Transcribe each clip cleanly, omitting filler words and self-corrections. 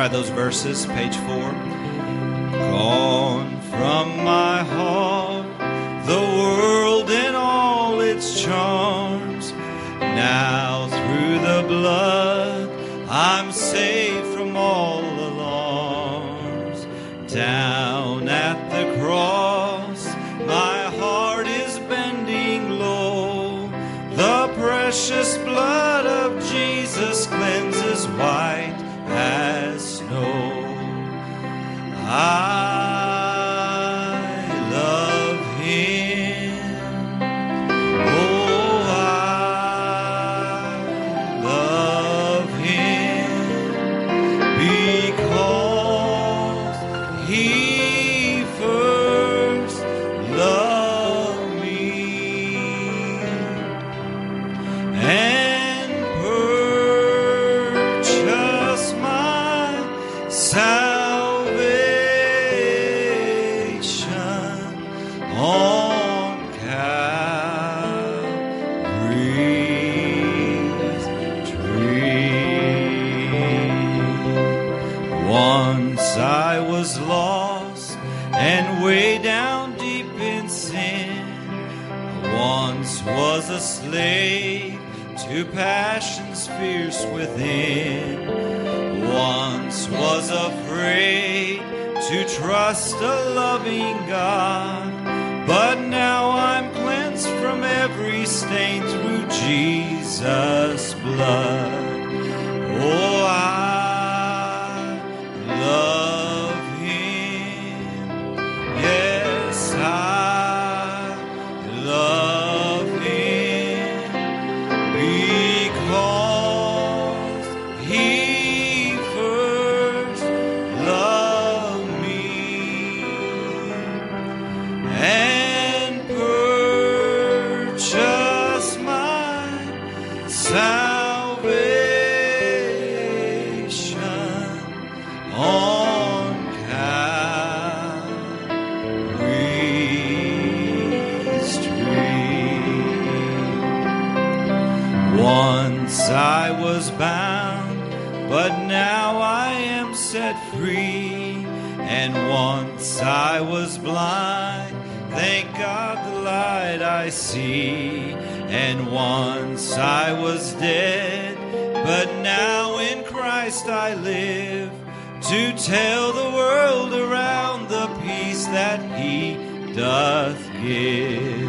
try those verses, page 4. Gone from my heart the world and all its charms. Now through the blood I'm saved from all alarms. Down at the cross my heart is bending low. The precious blood of Jesus cleanses white as snow. I love Him. Oh, I love Him because He first loved me and purchased my salvation on Calvary's tree. Once I was lost and way down deep in sin. Once was a slave to passions fierce within. Once was afraid to trust a loving God. But now I'm cleansed from every stain through Jesus' blood. Oh, I love Him. Yes, I love Him because He first loved me and purchased my salvation on Calvary's tree. Once I was bound, but now I am set free. And once I was blind, thank God the light I see. And once I was dead, but now in Christ I live, to tell the world around the peace that He doth give.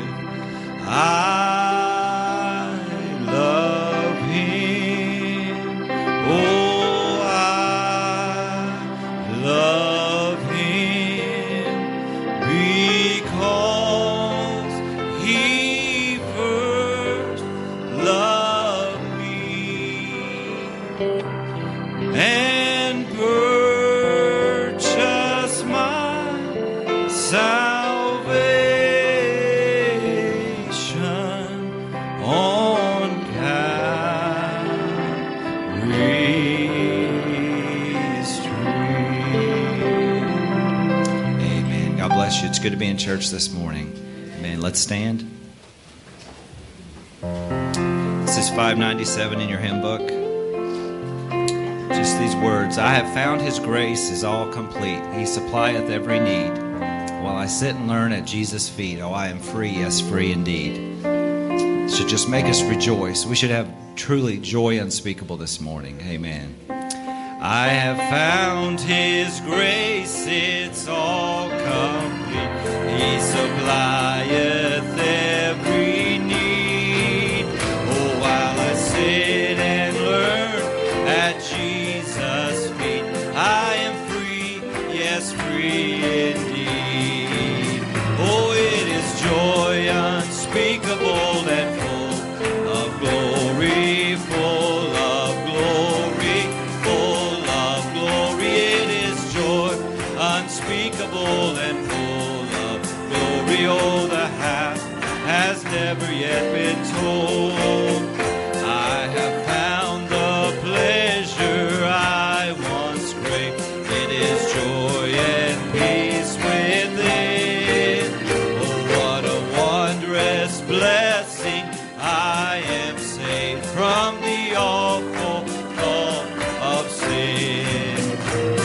I love Him. Oh, I love Him because He first loved me and purchased my salvation on Calvary's tree. Amen. God bless you. It's good to be in church this morning. Amen. Let's stand. This is 597 in your hymn book. Just these words. I have found His grace is all complete. He supplieth every need. While I sit and learn at Jesus' feet, oh, I am free, yes, free indeed. It should just make us rejoice. We should have truly joy unspeakable this morning. Amen. I have found His grace, it's all complete. He supplieth every need. Oh, while I sit and learn at Jesus' feet, I am free, yes, free indeed. Oh, it is joy unspeakable and full of glory, full of glory, full of glory. It is joy unspeakable and full of glory. Oh, the half has never yet been told. I have found the pleasure I once craved. It is joy and peace within. Oh, what a wondrous blessing. I am saved from the awful thought of sin.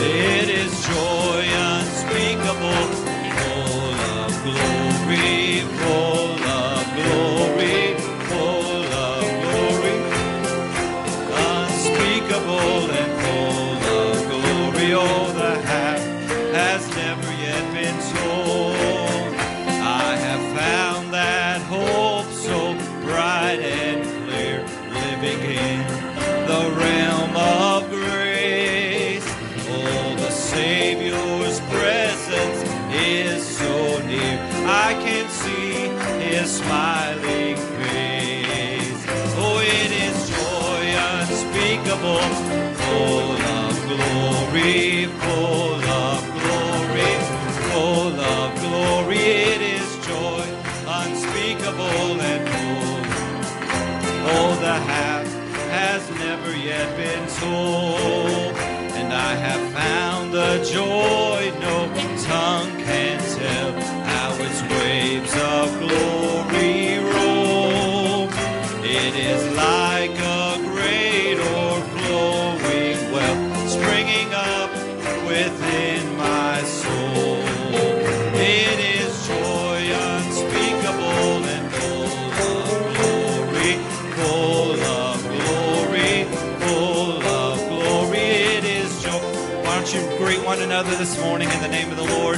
His smiling face. Oh, it is joy unspeakable, full of glory, full of glory, full of glory. It is joy unspeakable and full. Oh, the half has never yet been told, and I have found the joy no tongue can tell, how its waves of glory roll. It is like a great o'erflowing well, springing up within my soul. It is joy unspeakable and full of glory, full of glory, full of glory. It is joy. Why don't you greet one another this morning in the name of the Lord?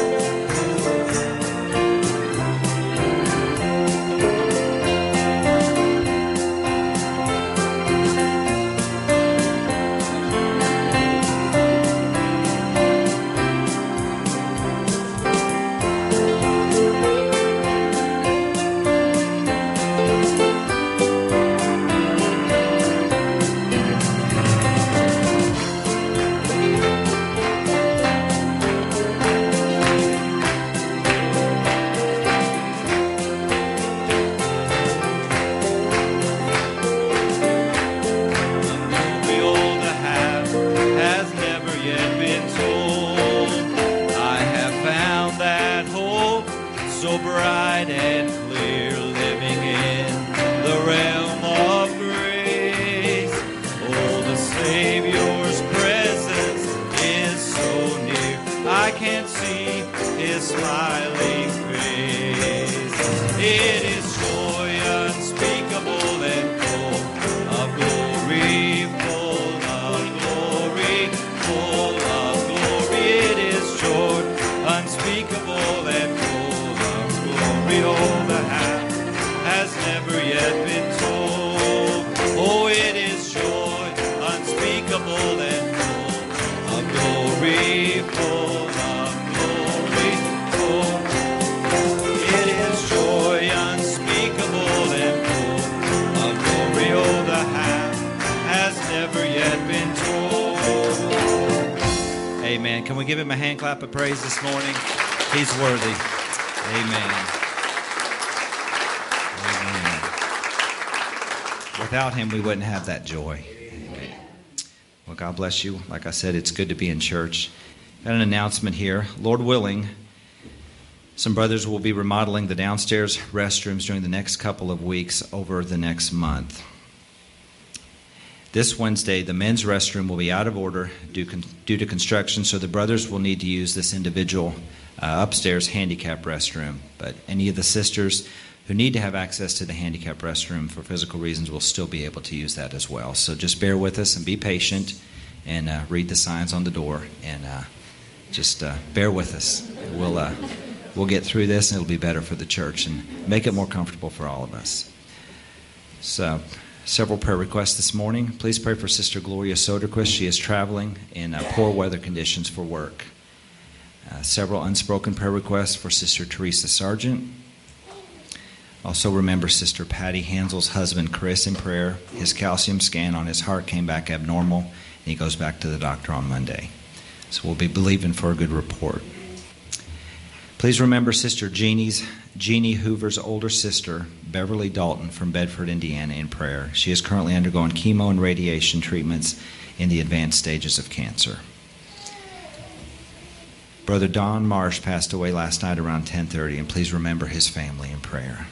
Can we give him a hand clap of praise this morning? He's worthy. Amen. Amen. Without him, we wouldn't have that joy. Amen. Well, God bless you. Like I said, it's good to be in church. Got an announcement here. Lord willing, some brothers will be remodeling the downstairs restrooms during the next couple of weeks over the next month. This Wednesday, the men's restroom will be out of order due to construction, so the brothers will need to use this individual upstairs handicap restroom. But any of the sisters who need to have access to the handicap restroom for physical reasons will still be able to use that as well. So just bear with us and be patient and read the signs on the door and just bear with us. We'll get through this and it'll be better for the church and make it more comfortable for all of us. So, several prayer requests this morning. Please pray for Sister Gloria Soderquist. She is traveling in poor weather conditions for work. Several unspoken prayer requests for Sister Teresa Sargent. Also remember Sister Patty Hansel's husband, Chris, in prayer. His calcium scan on his heart came back abnormal, and he goes back to the doctor on Monday. So we'll be believing for a good report. Please remember Sister Jeannie Hoover's older sister, Beverly Dalton from Bedford, Indiana, in prayer. She is currently undergoing chemo and radiation treatments in the advanced stages of cancer. Brother Don Marsh passed away last night around 10:30, and please remember his family in prayer.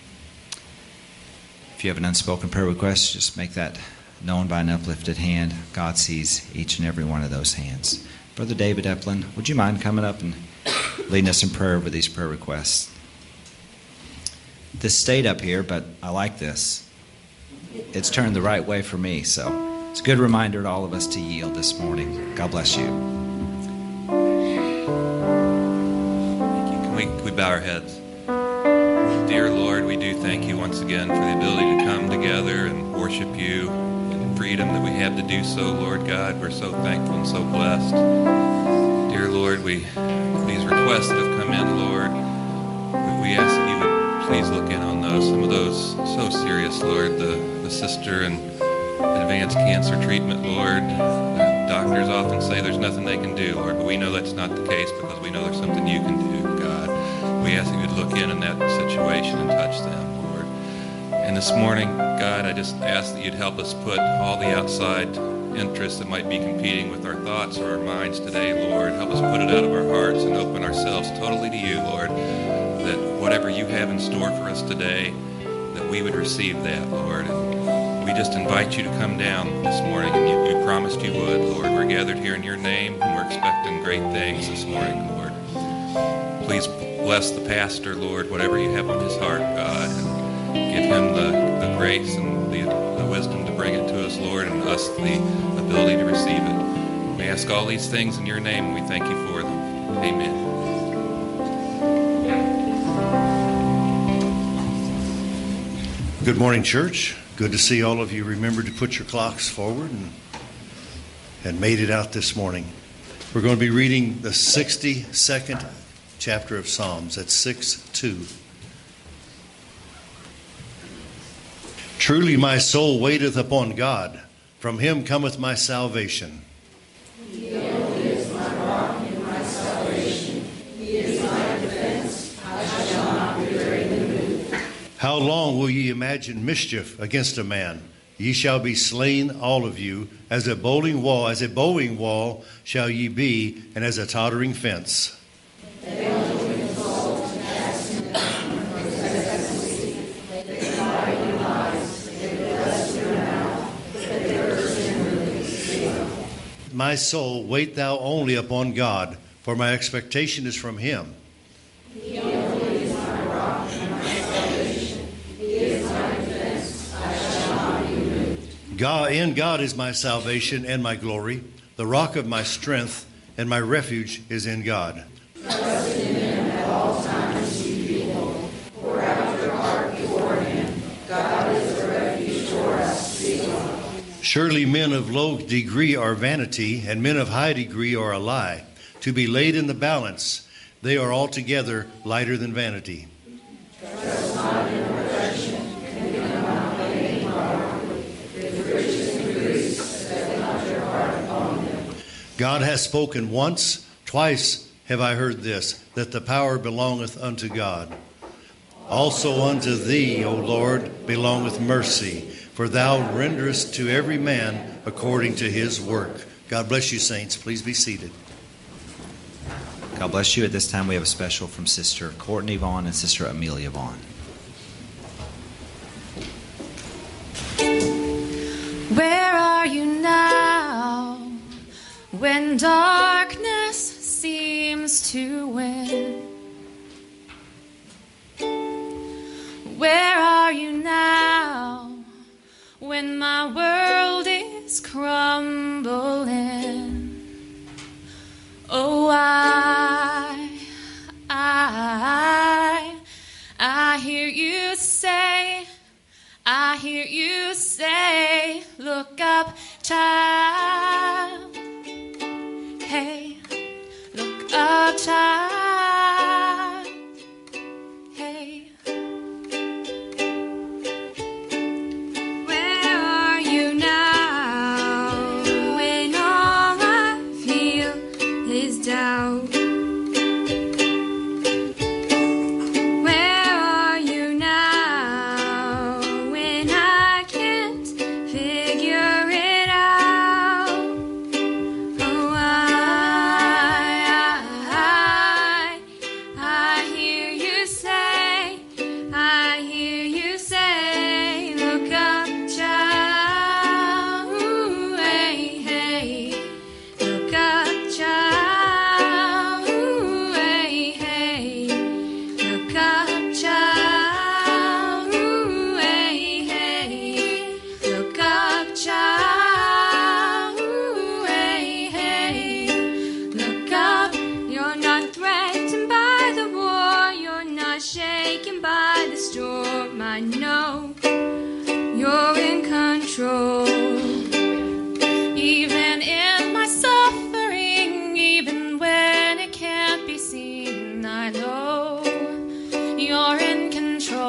If you have an unspoken prayer request, just make that known by an uplifted hand. God sees each and every one of those hands. Brother David Eplin, would you mind coming up and leading us in prayer over these prayer requests? This stayed up here, but I like this. It's turned the right way for me, so it's a good reminder to all of us to yield this morning. God bless you. Can we bow our heads? Dear Lord, we do thank you once again for the ability to come together and worship you and the freedom that we have to do so, Lord God. We're so thankful and so blessed. Dear Lord, these requests that have come in, Lord, we ask that you would please look in on those. Some of those so serious, Lord. The sister in advanced cancer treatment, Lord. The doctors often say there's nothing they can do, Lord, but we know that's not the case because we know there's something you can do, God. We ask that you'd look in that situation and touch them, Lord. And this morning, God, I just ask that you'd help us put all the outside interests that might be competing with our thoughts or our minds today, Lord. Help us put it out of our hearts and open ourselves totally to you, Lord, that whatever you have in store for us today, that we would receive that, Lord. And we just invite you to come down this morning, and you promised you would, Lord. We're gathered here in your name, and we're expecting great things this morning, Lord. Please bless the pastor, Lord, whatever you have on his heart, God, and give him the grace and the wisdom to bring it to us, Lord, and us the ability to receive it. We ask all these things in your name, and we thank you for them. Amen. Good morning, church. Good to see all of you remembered to put your clocks forward and made it out this morning. We're going to be reading the 62nd chapter of Psalms. That's 6:2. Truly my soul waiteth upon God. From him cometh my salvation. He only is my rock and my salvation. He is my defense. I shall not be greatly moved. How long will ye imagine mischief against a man? Ye shall be slain, all of you. As a bowling wall shall ye be, and as a tottering fence. My soul, wait thou only upon God, for my expectation is from him. He only is my rock and my salvation. He is my defense. I shall not be moved. In God is my salvation and my glory. The rock of my strength and my refuge is in God. Trust in him at all times, you people. Pour out your heart before him. God is a refuge for us. Selah. Surely men of low degree are vanity, and men of high degree are a lie. To be laid in the balance, they are altogether lighter than vanity. Trust not in oppression, and become not vain properly. With riches increase, set not your heart upon them. God hath spoken once, twice have I heard this, that the power belongeth unto God. Also unto thee, O Lord, belongeth mercy, for thou renderest to every man according to his work. God bless you, saints. Please be seated. God bless you. At this time, we have a special from Sister Courtney Vaughn and Sister Amelia Vaughn. Where are you now when darkness seems to win? Where are you now when my world is crumbling? Oh, I hear you say, look up, child. Hey, look up, child. Hey. Where are you now when all I feel is doubt? Even in my suffering, even when it can't be seen, I know you're in control.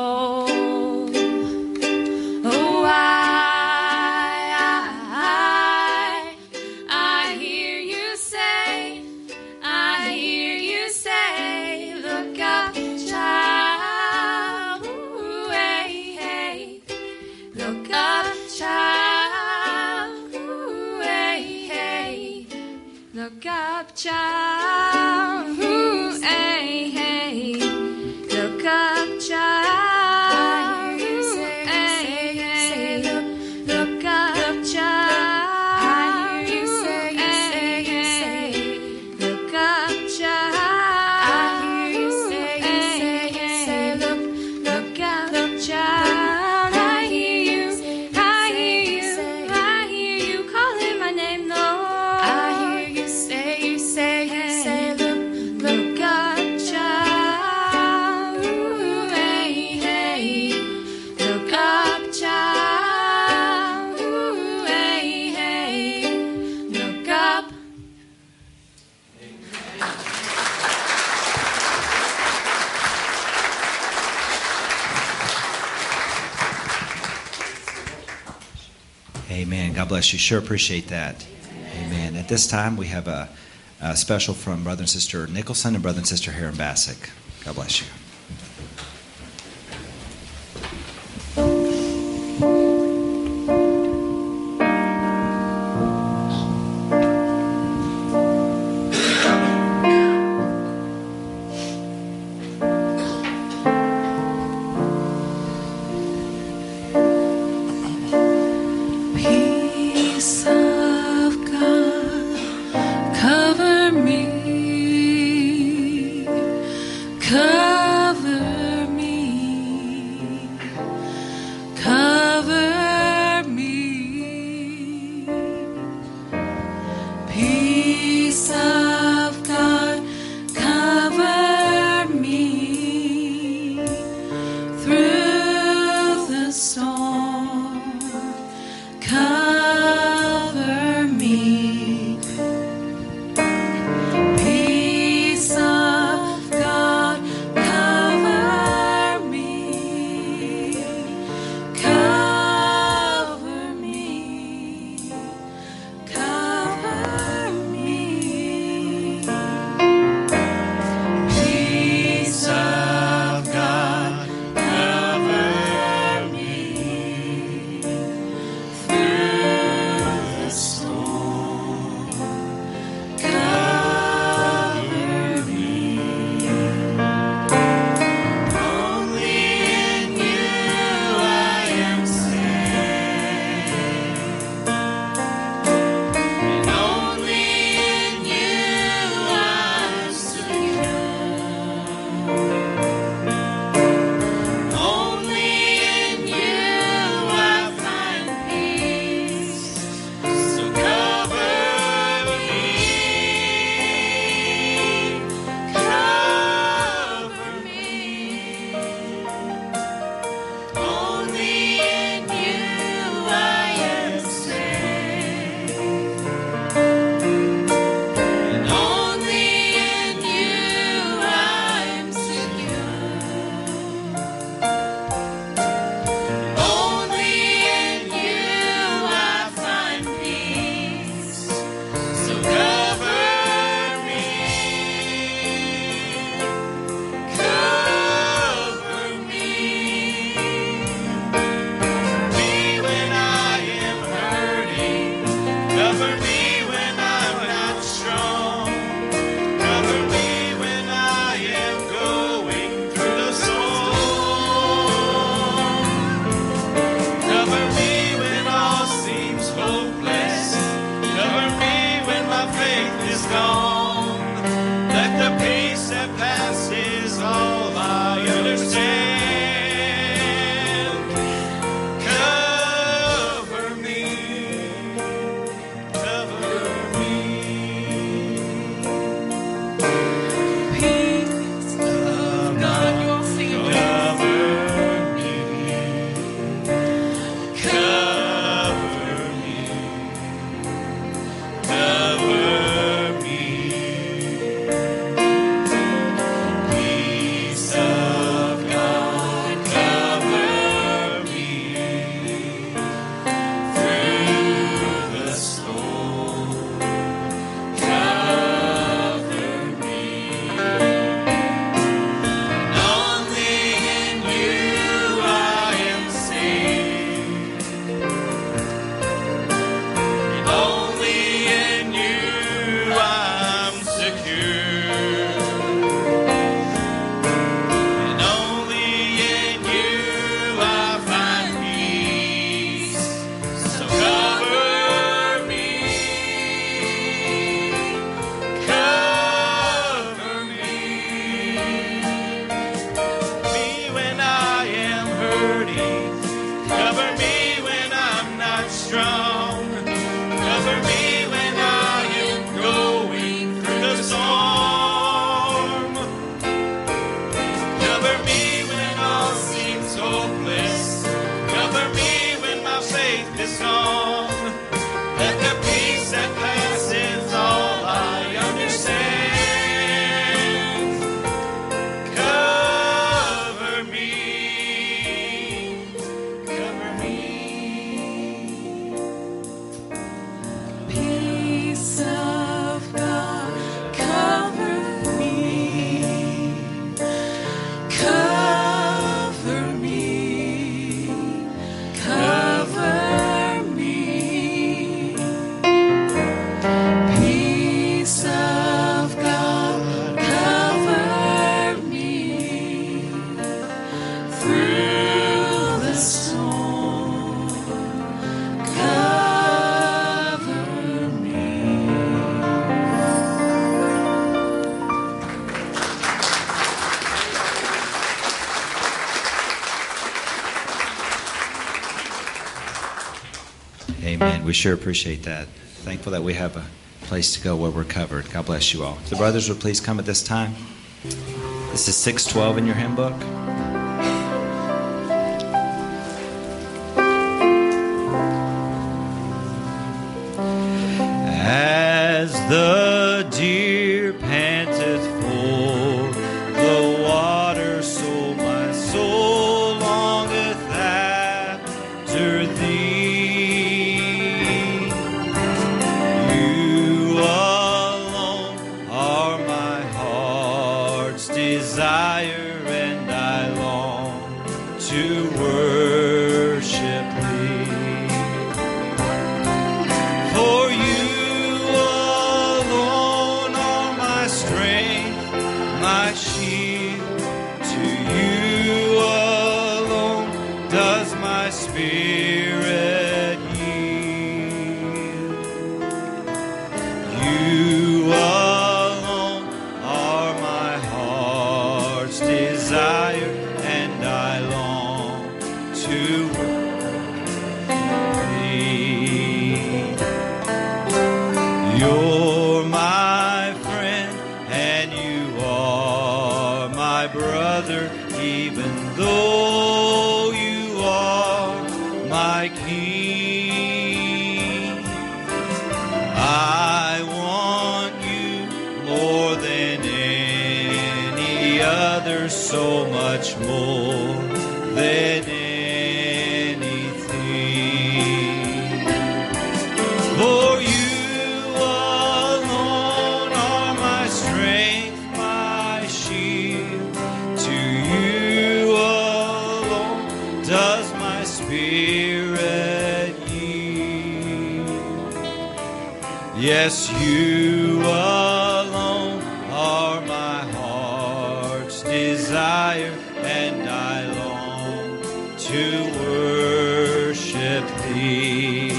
God bless you. Sure appreciate that. Amen. At this time, we have a special from Brother and Sister Nicholson and Brother and Sister Heron Bassick. God bless you. Peace of God, cover me. Cover Amen. We sure appreciate that. Thankful that we have a place to go where we're covered. God bless you all. If the brothers would please come at this time. This is 612 in your hymn book. As the deer panteth for the water, so my soul longeth after thee. You alone are my heart's desire, and I long to worship thee. For you alone are my strength, my shield. To you alone does my spirit yield. You alone are my heart's desire, and I long to worship thee. You're my friend, and you are my brother, even though you are my king. I want you more than any other, so much more than anything. For you alone are my strength, my shield. To you alone does my spirit yield. Yes, you alone are my heart's desire, and I long to worship thee.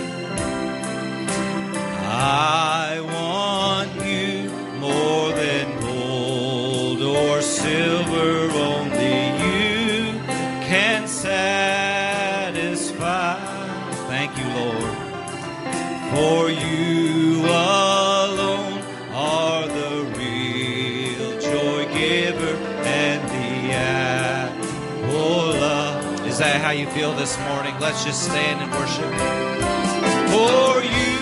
I want you more than gold or silver, only you can satisfy. Thank you, Lord. For you alone are the real joy giver and the apple of. Is that how you feel this morning? Let's just stand and worship. For you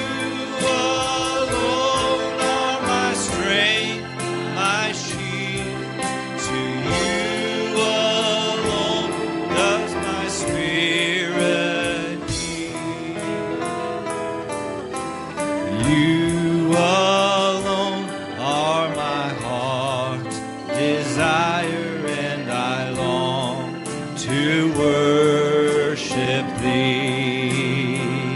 alone are my strength, my shield. To you alone does my spirit yield. You alone are my heart's desire, and I long to worship thee.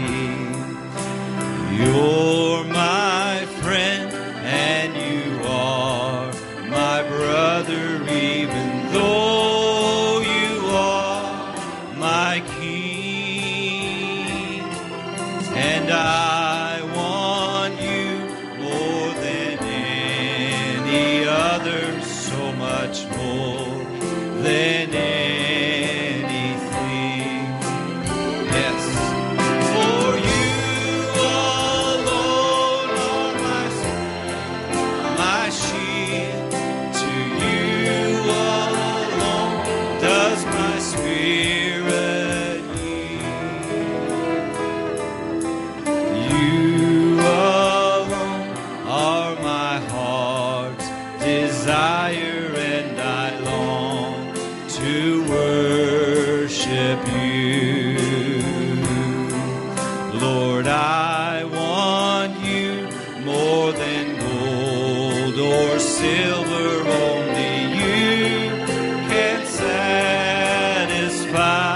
You're my friend, and you are my brother, even though you are my king. And I want you more than any other, so much more than anything. Yes. For you alone are my shield. To you alone does my spirit yield. You alone are my heart's desire, and I long to worship you. Lord, I want you more than gold or silver, only you can satisfy.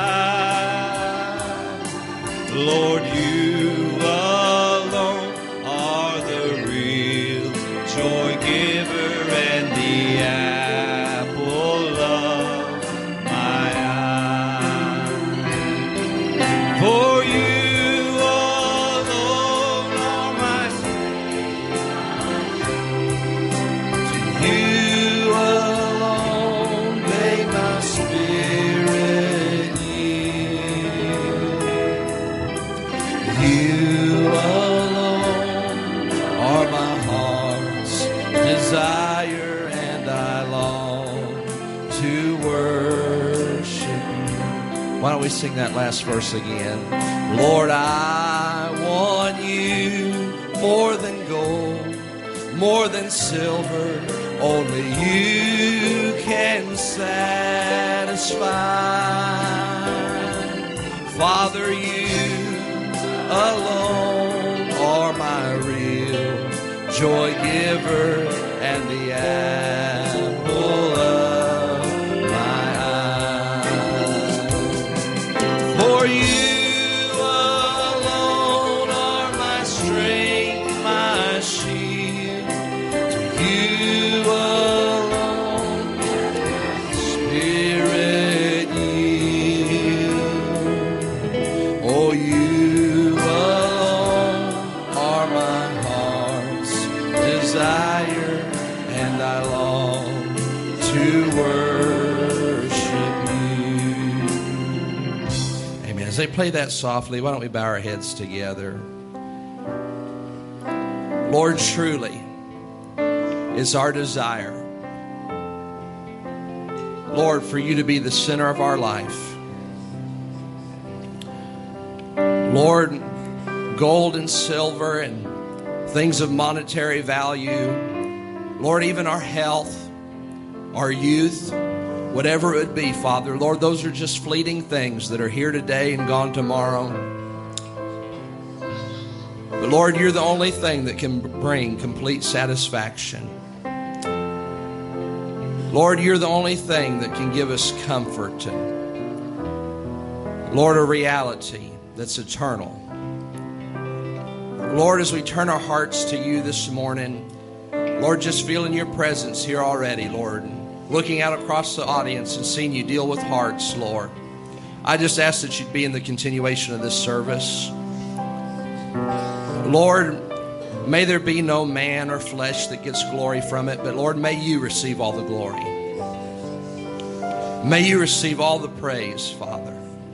Lord, you alone are the real joy giver and the apple of my eye. For you alone are my strength. To you alone may my spirit yield. You to worship you. Why don't we sing that last verse again? Lord, I want you more than gold, more than silver. Only you can satisfy. Father, you alone are my real joy giver and the apple of my eye. For you alone are my strength, my shield. To you alone Spirit yield. Oh, you alone are my heart's desire, and I long to worship you. Amen. As they play that softly, why don't we bow our heads together? Lord, truly, it's our desire, Lord, for you to be the center of our life. Lord, gold and silver and things of monetary value, Lord, even our health, our youth, whatever it would be, Father, Lord, those are just fleeting things that are here today and gone tomorrow. But Lord, you're the only thing that can bring complete satisfaction. Lord, you're the only thing that can give us comfort and, Lord, a reality that's eternal. Lord, as we turn our hearts to you this morning, Lord, just feeling your presence here already, Lord, and looking out across the audience and seeing you deal with hearts, Lord, I just ask that you'd be in the continuation of this service. Lord, may there be no man or flesh that gets glory from it, but Lord, may you receive all the glory. May you receive all the praise, Father.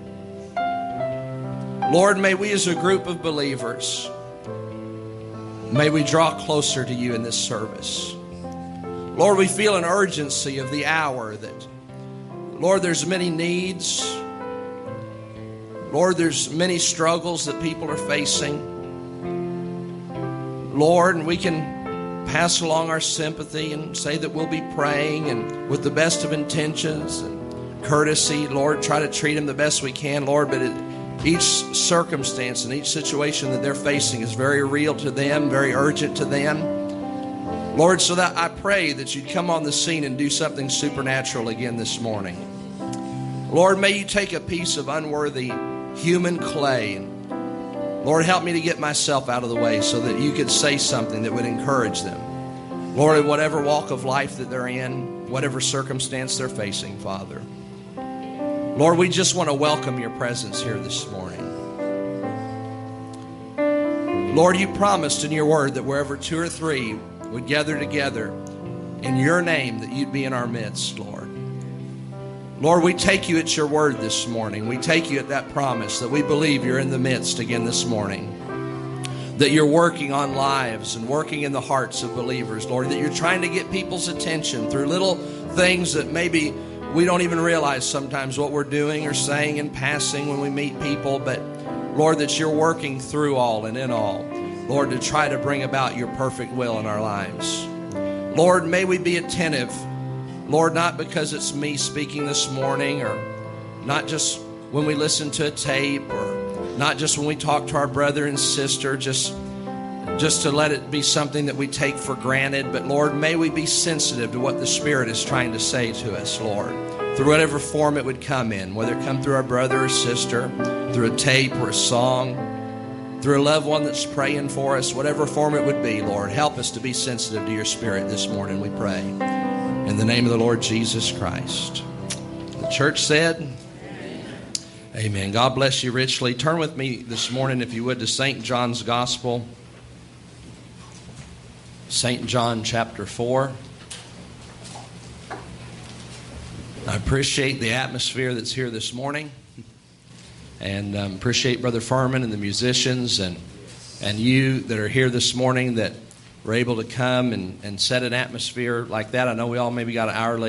Lord, may we as a group of believers, may we draw closer to you in this service. Lord, we feel an urgency of the hour that, Lord, there's many needs. Lord, there's many struggles that people are facing. Lord, and we can pass along our sympathy and say that we'll be praying and with the best of intentions and courtesy, Lord, try to treat them the best we can, Lord, but each circumstance and each situation that they're facing is very real to them, very urgent to them. Lord, so that I pray that you'd come on the scene and do something supernatural again this morning. Lord, may you take a piece of unworthy human clay and Lord, help me to get myself out of the way so that you could say something that would encourage them. Lord, in whatever walk of life that they're in, whatever circumstance they're facing, Father. Lord, we just want to welcome your presence here this morning. Lord, you promised in your word that wherever 2 or 3 would gather together in your name, that you'd be in our midst, Lord. Lord, we take you at your word this morning. We take you at that promise that we believe you're in the midst again this morning. That you're working on lives and working in the hearts of believers, Lord. That you're trying to get people's attention through little things that maybe we don't even realize sometimes what we're doing or saying in passing when we meet people. But, Lord, that you're working through all and in all, Lord, to try to bring about your perfect will in our lives. Lord, may we be attentive. Lord, not because it's me speaking this morning, or not just when we listen to a tape, or not just when we talk to our brother and sister, just to let it be something that we take for granted. But Lord, may we be sensitive to what the Spirit is trying to say to us, Lord, through whatever form it would come in, whether it come through our brother or sister, through a tape or a song, through a loved one that's praying for us, whatever form it would be, Lord, help us to be sensitive to your Spirit this morning, we pray. In the name of the Lord Jesus Christ. The church said, amen. God bless you richly. Turn with me this morning, if you would, to St. John's Gospel. St. John chapter 4. I appreciate the atmosphere that's here this morning. And appreciate Brother Furman and the musicians and you that are here this morning that were able to come and set an atmosphere like that. I know we all maybe got an hour late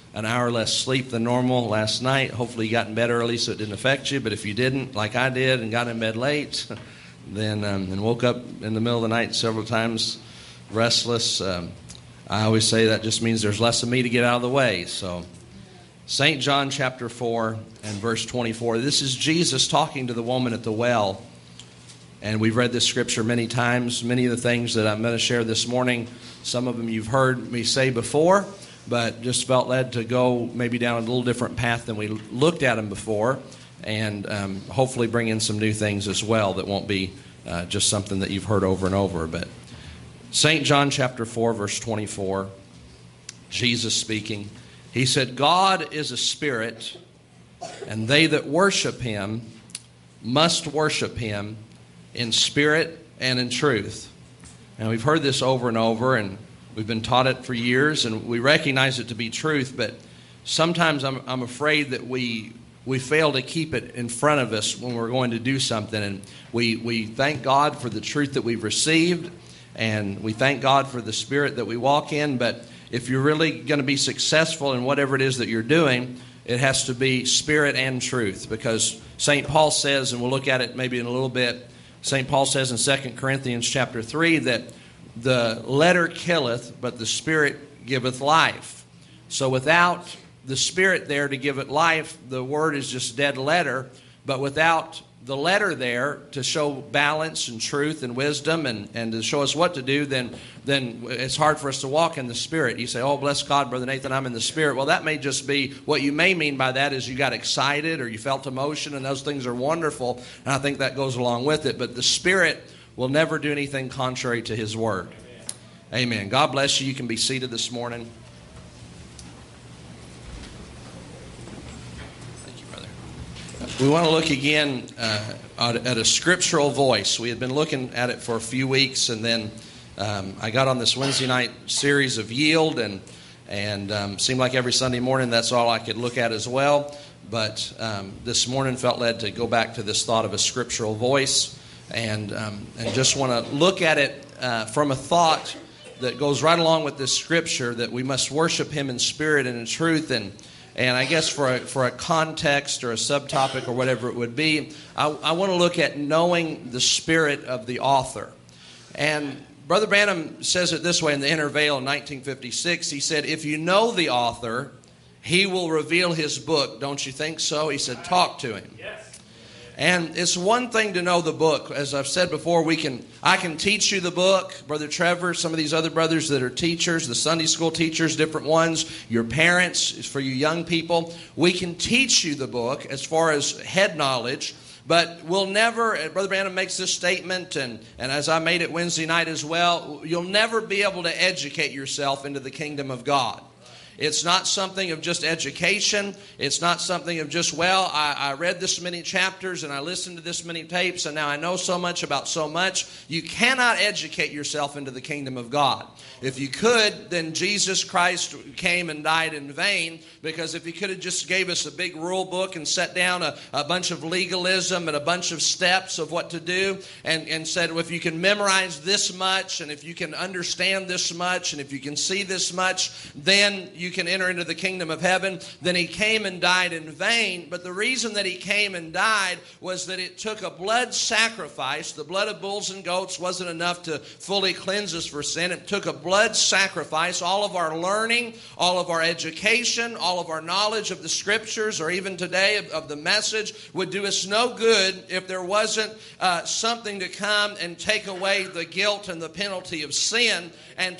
an hour less sleep than normal last night. Hopefully you got in bed early so it didn't affect you. But if you didn't, like I did, and got in bed late, then and woke up in the middle of the night several times, restless, I always say that just means there's less of me to get out of the way. So St. John chapter 4 and verse 24. This is Jesus talking to the woman at the well. And we've read this scripture many times. Many of the things that I'm going to share this morning, some of them you've heard me say before, but just felt led to go maybe down a little different path than we looked at them before, and hopefully bring in some new things as well that won't be just something that you've heard over and over. But St. John chapter 4, verse 24, Jesus speaking, he said, God is a spirit, and they that worship him must worship him in spirit and in truth. And we've heard this over and over, and we've been taught it for years, and we recognize it to be truth, but sometimes I'm afraid that we fail to keep it in front of us when we're going to do something. And we thank God for the truth that we've received, and we thank God for the spirit that we walk in. But if you're really going to be successful in whatever it is that you're doing, it has to be spirit and truth. Because St. Paul says, and we'll look at it maybe in a little bit, St. Paul says in 2 Corinthians chapter 3 that the letter killeth, but the spirit giveth life. So without the spirit there to give it life, the word is just dead letter. But without the letter there to show balance and truth and wisdom and to show us what to do, then it's hard for us to walk in the Spirit. You say, oh, bless God, Brother Nathan, I'm in the Spirit. Well, that may just be, what you may mean by that is you got excited or you felt emotion, and those things are wonderful, and I think that goes along with it. But the Spirit will never do anything contrary to His Word. Amen. God bless you. You can be seated this morning. We want to look again at a scriptural voice. We had been looking at it for a few weeks, and then I got on this Wednesday night series of Yield, and seemed like every Sunday morning that's all I could look at as well. But this morning felt led to go back to this thought of a scriptural voice, and just want to look at it from a thought that goes right along with this scripture, that we must worship Him in spirit and in truth. And I guess for a context or a subtopic or whatever it would be, I want to look at knowing the spirit of the author. And Brother Branham says it this way in the Inner Veil in 1956. He said, if you know the author, he will reveal his book. Don't you think so? He said, talk to him. Yes. And it's one thing to know the book. As I've said before, I can teach you the book. Brother Trevor, some of these other brothers that are teachers, the Sunday school teachers, different ones, your parents, for you young people, we can teach you the book as far as head knowledge. But we'll never, Brother Branham makes this statement, and as I made it Wednesday night as well, you'll never be able to educate yourself into the kingdom of God. It's not something of just education. It's not something of just, well, I read this many chapters and I listened to this many tapes and now I know so much about so much. You cannot educate yourself into the kingdom of God. If you could, then Jesus Christ came and died in vain, because if He could have just gave us a big rule book and set down a bunch of legalism and a bunch of steps of what to do and said, well, if you can memorize this much and if you can understand this much and if you can see this much, then you can enter into the kingdom of heaven, then He came and died in vain. But the reason that He came and died was that it took a blood sacrifice. The blood of bulls and goats wasn't enough to fully cleanse us for sin. It took a blood sacrifice. All of our learning, all of our education, all of our knowledge of the scriptures, or even today of the message, would do us no good if there wasn't something to come and take away the guilt and the penalty of sin, and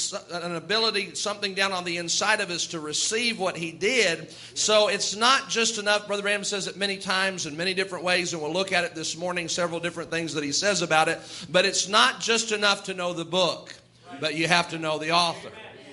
an ability, something down on the inside of us to receive what He did. So it's not just enough. Brother Branham says it many times in many different ways, and we'll look at it this morning, several different things that he says about it. But it's not just enough to know the book, but you have to know the author.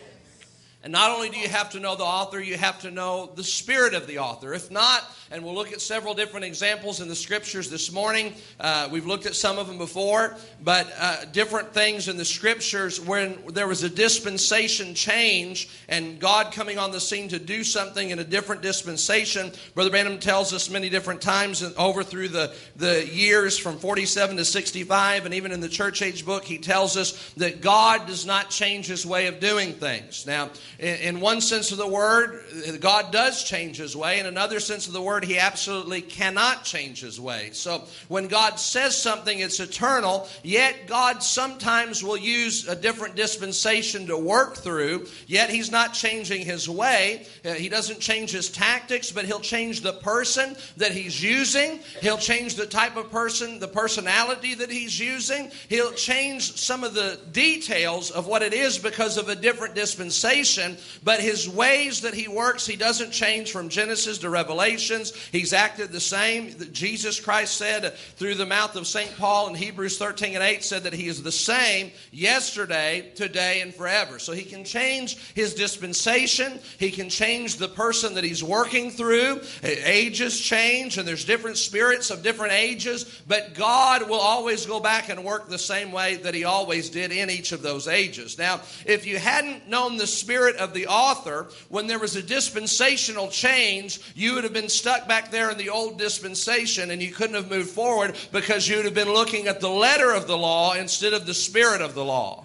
And not only do you have to know the author, you have to know the spirit of the author. If not, and we'll look at several different examples in the scriptures this morning. We've looked at some of them before, but different things in the scriptures when there was a dispensation change and God coming on the scene to do something in a different dispensation. Brother Branham tells us many different times over through the years from 47 to 65, and even in the church age book, he tells us that God does not change His way of doing things. Now, In one sense of the word, God does change his way. In another sense of the word, he absolutely cannot change his way. So when God says something, it's eternal, yet God sometimes will use a different dispensation to work through, yet he's not changing his way. He doesn't change his tactics, but he'll change the person that he's using. He'll change the type of person, the personality that he's using. He'll change some of the details of what it is because of a different dispensation, but his ways that he works, he doesn't change from Genesis to Revelations. He's acted the same. Jesus Christ said through the mouth of St. Paul in Hebrews 13:8 said that he is the same yesterday, today, and forever. So he can change his dispensation. He can change the person that he's working through. Ages change, and there's different spirits of different ages, but God will always go back and work the same way that he always did in each of those ages. Now, if you hadn't known the spirit of the author, when there was a dispensational change, you would have been stuck back there in the old dispensation and you couldn't have moved forward because you would have been looking at the letter of the law instead of the spirit of the law.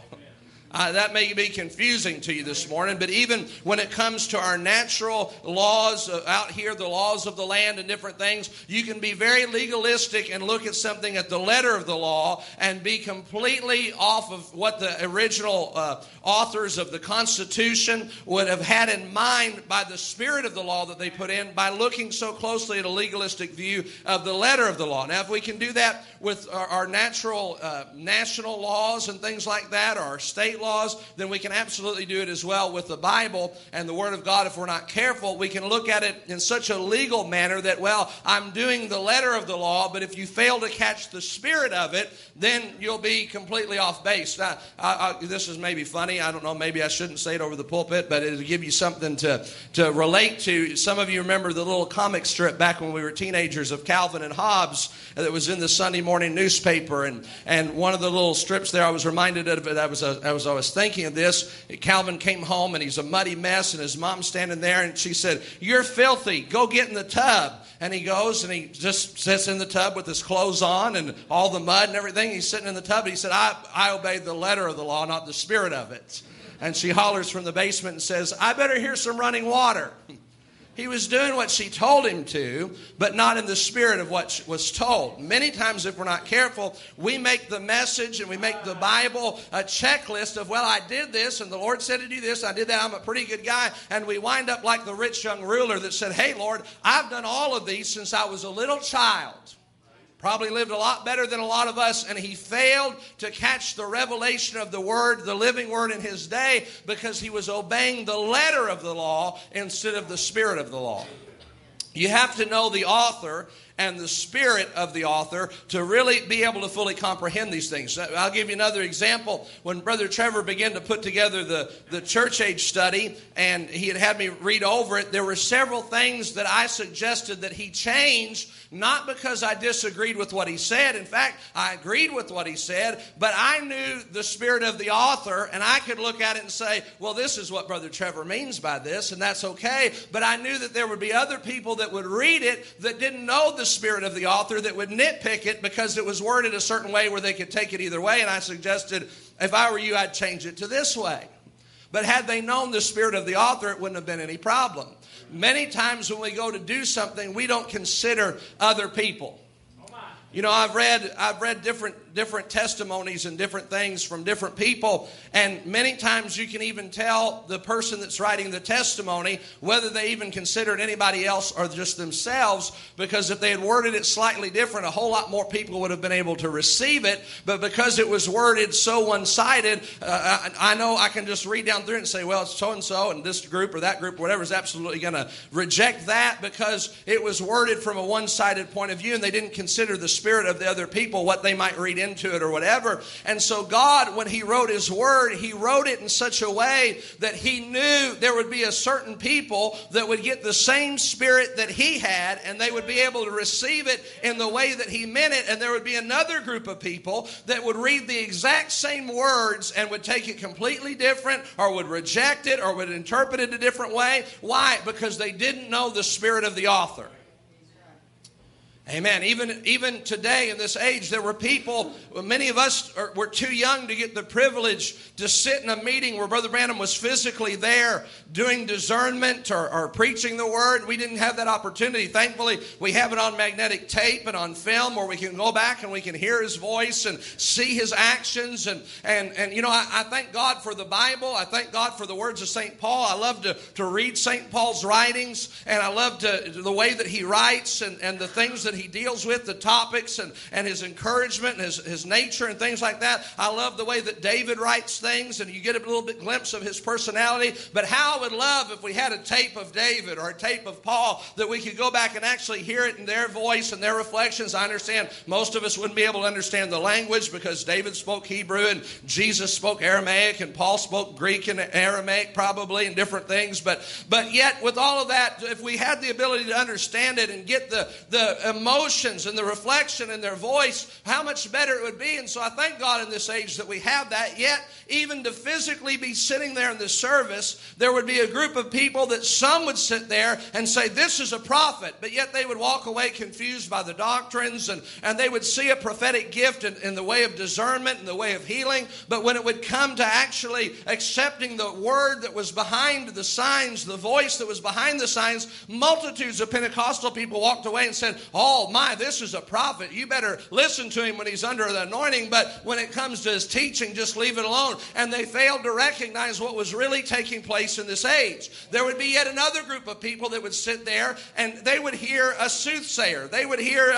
That may be confusing to you this morning, but even when it comes to our natural laws out here, the laws of the land and different things, you can be very legalistic and look at something at the letter of the law and be completely off of what the original authors of the Constitution would have had in mind by the spirit of the law that they put in by looking so closely at a legalistic view of the letter of the law. Now, if we can do that with our natural national laws and things like that, or our state laws, then we can absolutely do it as well with the Bible and the Word of God. If we're not careful, we can look at it in such a legal manner that, well, I'm doing the letter of the law, but if you fail to catch the spirit of it, then you'll be completely off base. Now, this is maybe funny. I don't know, maybe I shouldn't say it over the pulpit, but it'll give you something to relate to. Some of you remember the little comic strip back when we were teenagers of Calvin and Hobbes that was in the Sunday morning newspaper, and one of the little strips there, I was reminded of it. I was thinking of this. Calvin came home and he's a muddy mess, and his mom's standing there, and she said, "You're filthy. Go get in the tub." And he goes and he just sits in the tub with his clothes on and all the mud and everything. He's sitting in the tub. And he said, I obeyed the letter of the law, not the spirit of it. And she hollers from the basement and says, "I better hear some running water." He was doing what she told him to, but not in the spirit of what was told. Many times, if we're not careful, we make the message and we make the Bible a checklist of, well, I did this and the Lord said to do this, I did that, I'm a pretty good guy. And we wind up like the rich young ruler that said, "Hey, Lord, I've done all of these since I was a little child." Probably lived a lot better than a lot of us, and he failed to catch the revelation of the Word, the living Word in his day, because he was obeying the letter of the law instead of the spirit of the law. You have to know the author and the spirit of the author to really be able to fully comprehend these things. I'll give you another example. When Brother Trevor began to put together the church age study, and he had me read over it, there were several things that I suggested that he change, not because I disagreed with what he said. In fact, I agreed with what he said, but I knew the spirit of the author, and I could look at it and say, well, this is what Brother Trevor means by this, and that's okay. But I knew that there would be other people that would read it that didn't know the spirit of the author, that would nitpick it because it was worded a certain way where they could take it either way. And I suggested, if I were you, I'd change it to this way. But had they known the spirit of the author, it wouldn't have been any problem. Many times when we go to do something, we don't consider other people. You know, I've read different testimonies and different things from different people, and many times you can even tell the person that's writing the testimony whether they even considered anybody else or just themselves, because if they had worded it slightly different, a whole lot more people would have been able to receive it. But because it was worded so one-sided, I know I can just read down through it and say, well, it's so-and-so, and this group or that group or whatever is absolutely going to reject that because it was worded from a one-sided point of view, and they didn't consider the spirit of the other people, what they might read into it or whatever. And so God, when he wrote his word, he wrote it in such a way that he knew there would be a certain people that would get the same spirit that he had, and they would be able to receive it in the way that he meant it. And there would be another group of people that would read the exact same words and would take it completely different, or would reject it, or would interpret it a different way. Why? Because they didn't know the spirit of the author. Amen. Even today in this age, there were people, many of us were too young to get the privilege to sit in a meeting where Brother Branham was physically there doing discernment or preaching the word. We didn't have that opportunity. Thankfully, we have it on magnetic tape and on film where we can go back and we can hear his voice and see his actions. And you know, I thank God for the Bible. I thank God for the words of St. Paul. I love to read St. Paul's writings, and I love the way that he writes and the things that he deals with, the topics and his encouragement and his nature and things like that. I love the way that David writes things, and you get a little bit glimpse of his personality. But how I would love if we had a tape of David or a tape of Paul that we could go back and actually hear it in their voice and their reflections. I understand most of us wouldn't be able to understand the language because David spoke Hebrew and Jesus spoke Aramaic and Paul spoke Greek and Aramaic probably and different things. But yet with all of that, if we had the ability to understand it and get the emotions and the reflection in their voice, how much better it would be. And so I thank God in this age that we have that. Yet even to physically be sitting there in the service, there would be a group of people that some would sit there and say, this is a prophet, but yet they would walk away confused by the doctrines, and they would see a prophetic gift in the way of discernment, in the way of healing. But when it would come to actually accepting the word that was behind the signs, the voice that was behind the signs, multitudes of Pentecostal people walked away and said, oh my, this is a prophet. You better listen to him when he's under the anointing, but when it comes to his teaching, just leave it alone. And they failed to recognize what was really taking place in this age. There would be yet another group of people that would sit there and they would hear a soothsayer. They would hear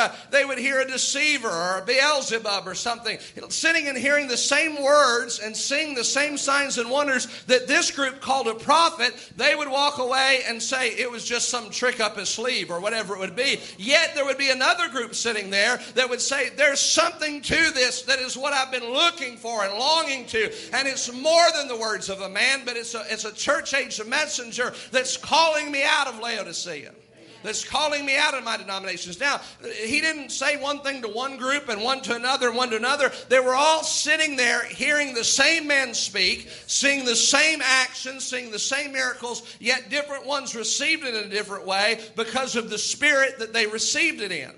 a deceiver or a Beelzebub or something, sitting and hearing the same words and seeing the same signs and wonders that this group called a prophet. They would walk away and say it was just some trick up his sleeve or whatever it would be. Yet there would be another group sitting there that would say there's something to this that is what I've been looking for and longing to, and it's more than the words of a man, but it's a church age messenger that's calling me out of Laodicea, that's calling me out of my denominations. Now, he didn't say one thing to one group and one to another and one to another. They were all sitting there hearing the same men speak, seeing the same actions, seeing the same miracles, yet different ones received it in a different way because of the spirit that they received it in.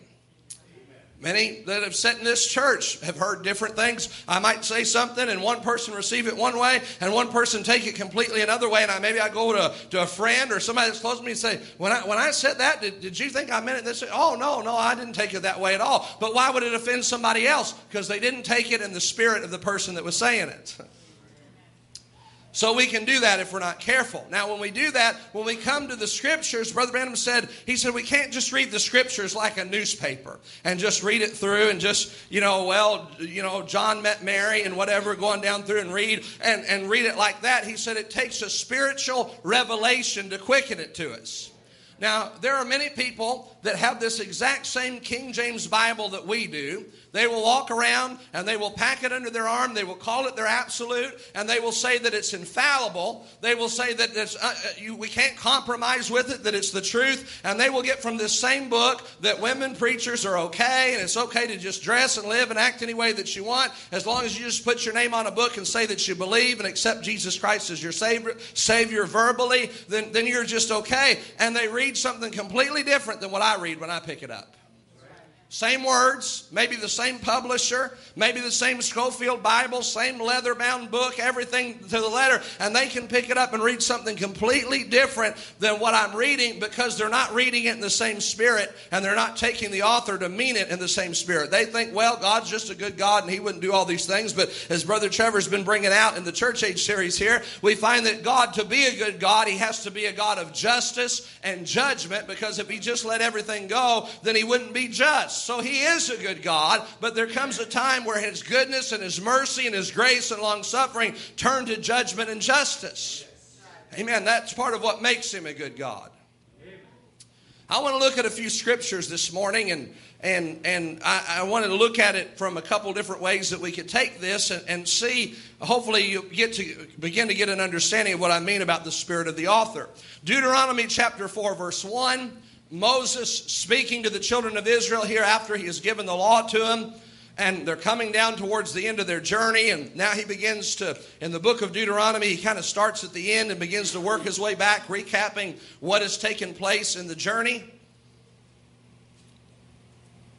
Many that have sat in this church have heard different things. I might say something and one person receive it one way and one person take it completely another way. And maybe I go to a friend or somebody that's close to me and say, when I said that, did you think I meant it this way? Oh, no, I didn't take it that way at all. But why would it offend somebody else? Because they didn't take it in the spirit of the person that was saying it. So we can do that if we're not careful. Now, when we do that, when we come to the Scriptures, Brother Branham said, we can't just read the Scriptures like a newspaper and just read it through and just, John met Mary and whatever, going down through and read it like that. He said it takes a spiritual revelation to quicken it to us. Now, there are many people that have this exact same King James Bible that we do. They will walk around and they will pack it under their arm. They will call it their absolute, and they will say that it's infallible. They will say that we can't compromise with it, that it's the truth. And they will get from this same book that women preachers are okay, and it's okay to just dress and live and act any way that you want, as long as you just put your name on a book and say that you believe and accept Jesus Christ as your Savior verbally, then you're just okay. And they read something completely different than what I read when I pick it up. Same words, maybe the same publisher, maybe the same Scofield Bible, same leather-bound book, everything to the letter, and they can pick it up and read something completely different than what I'm reading because they're not reading it in the same spirit, and they're not taking the author to mean it in the same spirit. They think, well, God's just a good God, and He wouldn't do all these things, but as Brother Trevor's been bringing out in the Church Age series here, we find that God, to be a good God, He has to be a God of justice and judgment, because if He just let everything go, then He wouldn't be just. So He is a good God, but there comes a time where His goodness and His mercy and His grace and long-suffering turn to judgment and justice. Amen. That's part of what makes Him a good God. I want to look at a few scriptures this morning, and I wanted to look at it from a couple different ways that we could take this and see, hopefully you begin to get an understanding of what I mean about the spirit of the author. Deuteronomy chapter 4, verse 1. Moses speaking to the children of Israel here after he has given the law to them, and they're coming down towards the end of their journey, and now he begins to, in the book of Deuteronomy, he kind of starts at the end and begins to work his way back, recapping what has taken place in the journey.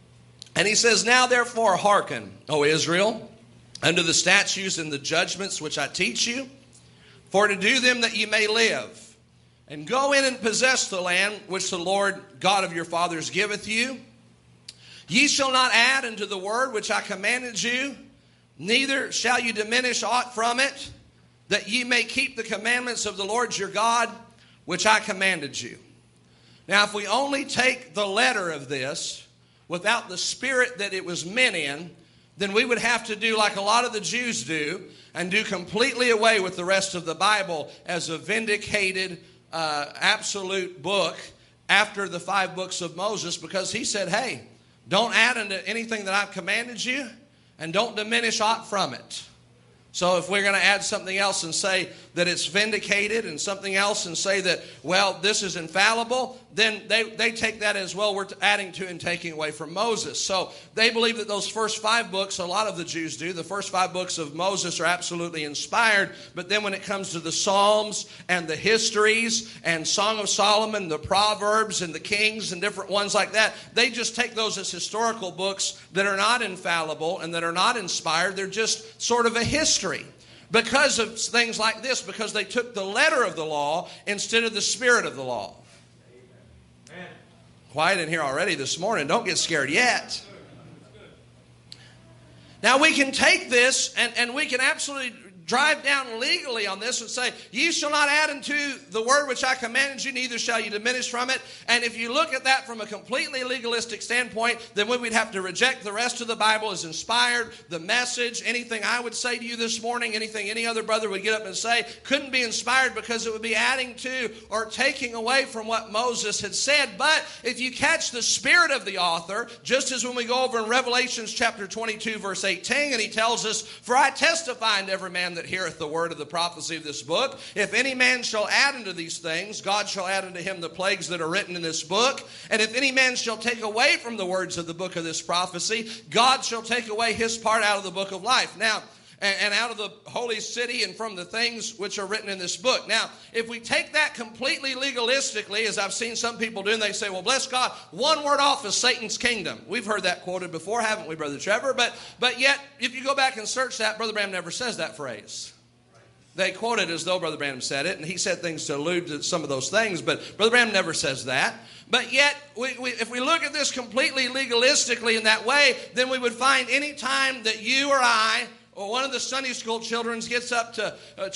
And he says, now therefore hearken, O Israel, unto the statutes and the judgments which I teach you, for to do them that ye may live. And go in and possess the land which the Lord God of your fathers giveth you. Ye shall not add unto the word which I commanded you, neither shall you diminish aught from it, that ye may keep the commandments of the Lord your God, which I commanded you. Now, if we only take the letter of this, without the spirit that it was meant in, then we would have to do like a lot of the Jews do and do completely away with the rest of the Bible as a vindicated, absolute book after the 5 books of Moses, because he said, hey, don't add unto anything that I've commanded you, and don't diminish aught from it. So if we're going to add something else and say that it's vindicated, and something else and say that, well, this is infallible, then they take that as, well, we're adding to and taking away from Moses. So they believe that those first 5 books, a lot of the Jews do, the first 5 books of Moses are absolutely inspired. But then when it comes to the Psalms and the histories and Song of Solomon, the Proverbs and the Kings and different ones like that, they just take those as historical books that are not infallible and that are not inspired. They're just sort of a history. Because of things like this, because they took the letter of the law instead of the spirit of the law. Amen. Quiet in here already this morning. Don't get scared yet. Now we can take this and we can absolutely drive down legally on this and say, ye shall not add unto the word which I commanded you, neither shall you diminish from it. And if you look at that from a completely legalistic standpoint, then we'd have to reject the rest of the Bible as inspired. The message, anything I would say to you this morning, anything any other brother would get up and say, couldn't be inspired because it would be adding to or taking away from what Moses had said. But if you catch the spirit of the author, just as when we go over in Revelations chapter 22, verse 18, and he tells us, for I testify unto every man that heareth the word of the prophecy of this book, if any man shall add unto these things, God shall add unto him the plagues that are written in this book. And if any man shall take away from the words of the book of this prophecy, God shall take away his part out of the book of life. Now, and out of the holy city and from the things which are written in this book. Now, if we take that completely legalistically, as I've seen some people do, and they say, well, bless God, one word off is Satan's kingdom. We've heard that quoted before, haven't we, Brother Trevor? But yet, if you go back and search that, Brother Branham never says that phrase. They quote it as though Brother Branham said it, and he said things to allude to some of those things, but Brother Branham never says that. But yet, if we look at this completely legalistically in that way, then we would find any time that you or I, or one of the Sunday school children gets up to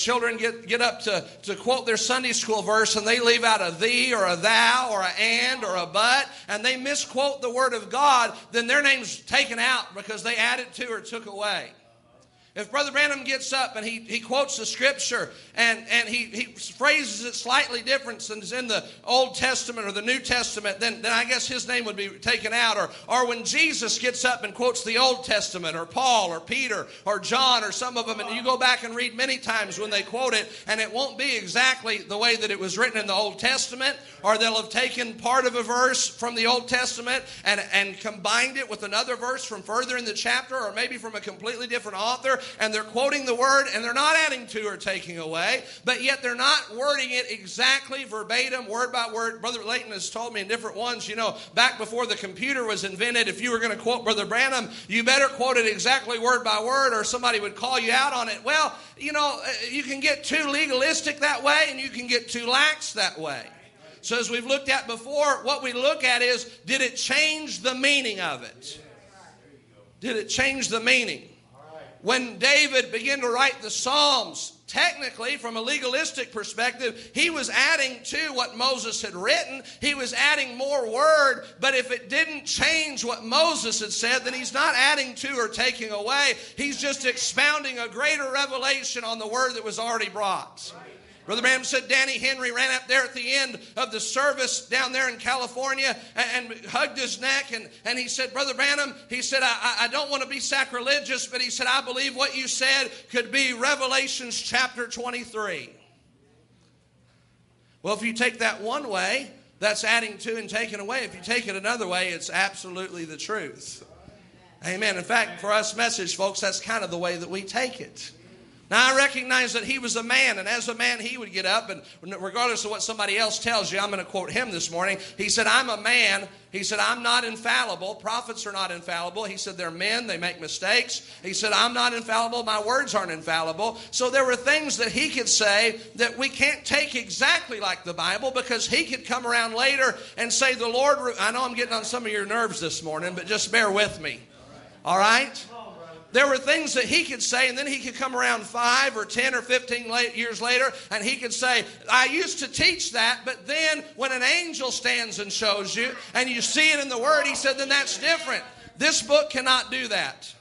get up to quote their Sunday school verse, and they leave out a thee or a thou or a and or a but, and they misquote the word of God, then their name's taken out because they added to or took away. If Brother Branham gets up and he quotes the scripture and he phrases it slightly different than is in the Old Testament or the New Testament, then I guess his name would be taken out. Or when Jesus gets up and quotes the Old Testament, or Paul or Peter or John or some of them, and you go back and read many times when they quote it, and it won't be exactly the way that it was written in the Old Testament, or they'll have taken part of a verse from the Old Testament and combined it with another verse from further in the chapter, or maybe from a completely different author, and they're quoting the word, and they're not adding to or taking away, but yet they're not wording it exactly verbatim, word by word. Brother Layton has told me in different ones, back before the computer was invented, if you were going to quote Brother Branham, you better quote it exactly word by word, or somebody would call you out on it. Well, you can get too legalistic that way, and you can get too lax that way. So as we've looked at before, what we look at is, did it change the meaning of it? Did it change the meaning? When David began to write the Psalms, technically, from a legalistic perspective, he was adding to what Moses had written. He was adding more word, but if it didn't change what Moses had said, then he's not adding to or taking away. He's just expounding a greater revelation on the word that was already brought. Brother Branham said Danny Henry ran up there at the end of the service down there in California and hugged his neck, and he said, Brother Branham, he said, I don't want to be sacrilegious, but he said, I believe what you said could be Revelations chapter 23. Well, if you take that one way, that's adding to and taking away. If you take it another way, it's absolutely the truth. Amen. In fact, for us message folks, that's kind of the way that we take it. Now, I recognize that he was a man, and as a man, he would get up, and regardless of what somebody else tells you, I'm going to quote him this morning. He said, I'm a man. He said, I'm not infallible. Prophets are not infallible. He said, they're men. They make mistakes. He said, I'm not infallible. My words aren't infallible. So there were things that he could say that we can't take exactly like the Bible, because he could come around later and say, the Lord, I know I'm getting on some of your nerves this morning, but just bear with me. All right? There were things that he could say, and then he could come around 5 or 10 or 15 years later, and he could say, I used to teach that, but then when an angel stands and shows you, and you see it in the Word, he said, then that's different. This book cannot do that.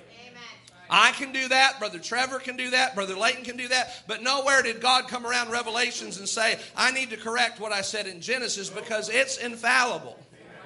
I can do that. Brother Trevor can do that. Brother Layton can do that. But nowhere did God come around Revelations and say, I need to correct what I said in Genesis, because it's infallible.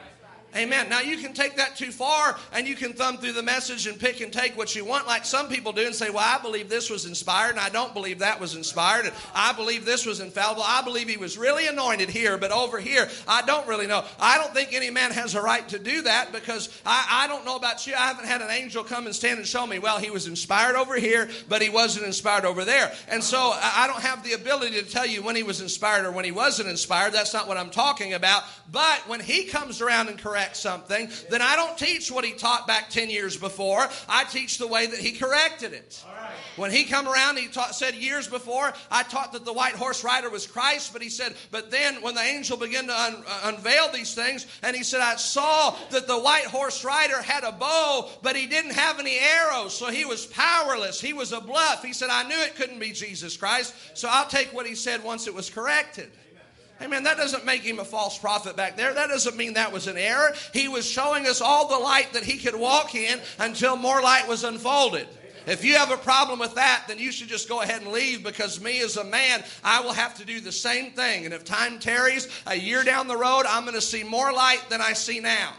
Amen. Now, you can take that too far, and you can thumb through the message and pick and take what you want, like some people do, and say, well, I believe this was inspired, and I don't believe that was inspired, and I believe this was infallible. I believe he was really anointed here, but over here, I don't really know. I don't think any man has a right to do that, because I don't know about you. I haven't had an angel come and stand and show me, well, he was inspired over here, but he wasn't inspired over there. And so I don't have the ability to tell you when he was inspired or when he wasn't inspired. That's not what I'm talking about. But when he comes around and corrects something, then I don't teach what he taught back 10 years before. I teach the way that he corrected it. When he come around, he said years before, I taught that the white horse rider was Christ, but he said, but then when the angel began to unveil these things, and he said, I saw that the white horse rider had a bow, but he didn't have any arrows, so he was powerless. He was a bluff. He said, I knew it couldn't be Jesus Christ, so I'll take what he said once it was corrected. Amen. That doesn't make him a false prophet back there. That doesn't mean that was an error. He was showing us all the light that he could walk in until more light was unfolded. If you have a problem with that, then you should just go ahead and leave, because me as a man, I will have to do the same thing. And if time tarries, a year down the road, I'm going to see more light than I see now.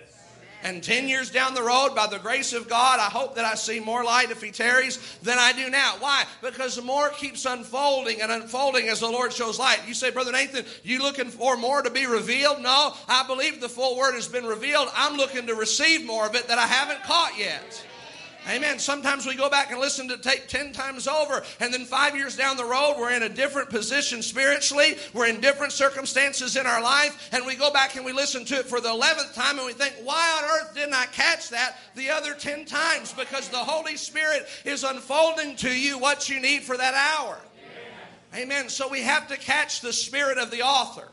And 10 years down the road, by the grace of God, I hope that I see more light if he tarries than I do now. Why? Because more keeps unfolding and unfolding as the Lord shows light. You say, Brother Nathan, you looking for more to be revealed? No, I believe the full word has been revealed. I'm looking to receive more of it that I haven't caught yet. Amen. Sometimes we go back and listen to tape 10 times over, and then 5 years down the road, we're in a different position spiritually. We're in different circumstances in our life, and we go back and we listen to it for the 11th time, and we think, why on earth didn't I catch that the other 10 times? Because the Holy Spirit is unfolding to you what you need for that hour. Amen. So we have to catch the spirit of the author.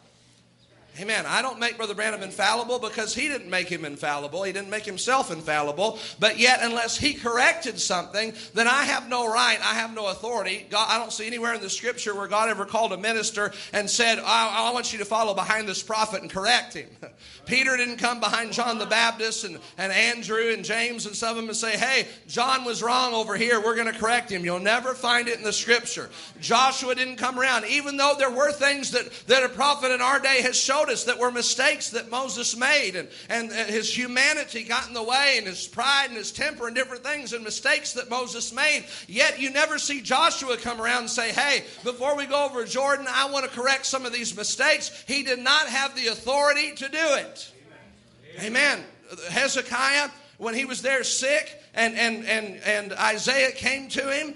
Amen. I don't make Brother Branham infallible, because he didn't make him infallible. He didn't make himself infallible. But yet, unless he corrected something, then I have no right. I have no authority. God, I don't see anywhere in the Scripture where God ever called a minister and said, I want you to follow behind this prophet and correct him. Peter didn't come behind John the Baptist and Andrew and James and some of them and say, hey, John was wrong over here. We're going to correct him. You'll never find it in the Scripture. Joshua didn't come around, even though there were things that a prophet in our day has showed us that were mistakes that Moses made, and his humanity got in the way, and his pride and his temper and different things and mistakes that Moses made. Yet you never see Joshua come around and say, hey, before we go over Jordan, I want to correct some of these mistakes. He did not have the authority to do it. Amen. Hezekiah, when he was there sick, and Isaiah came to him,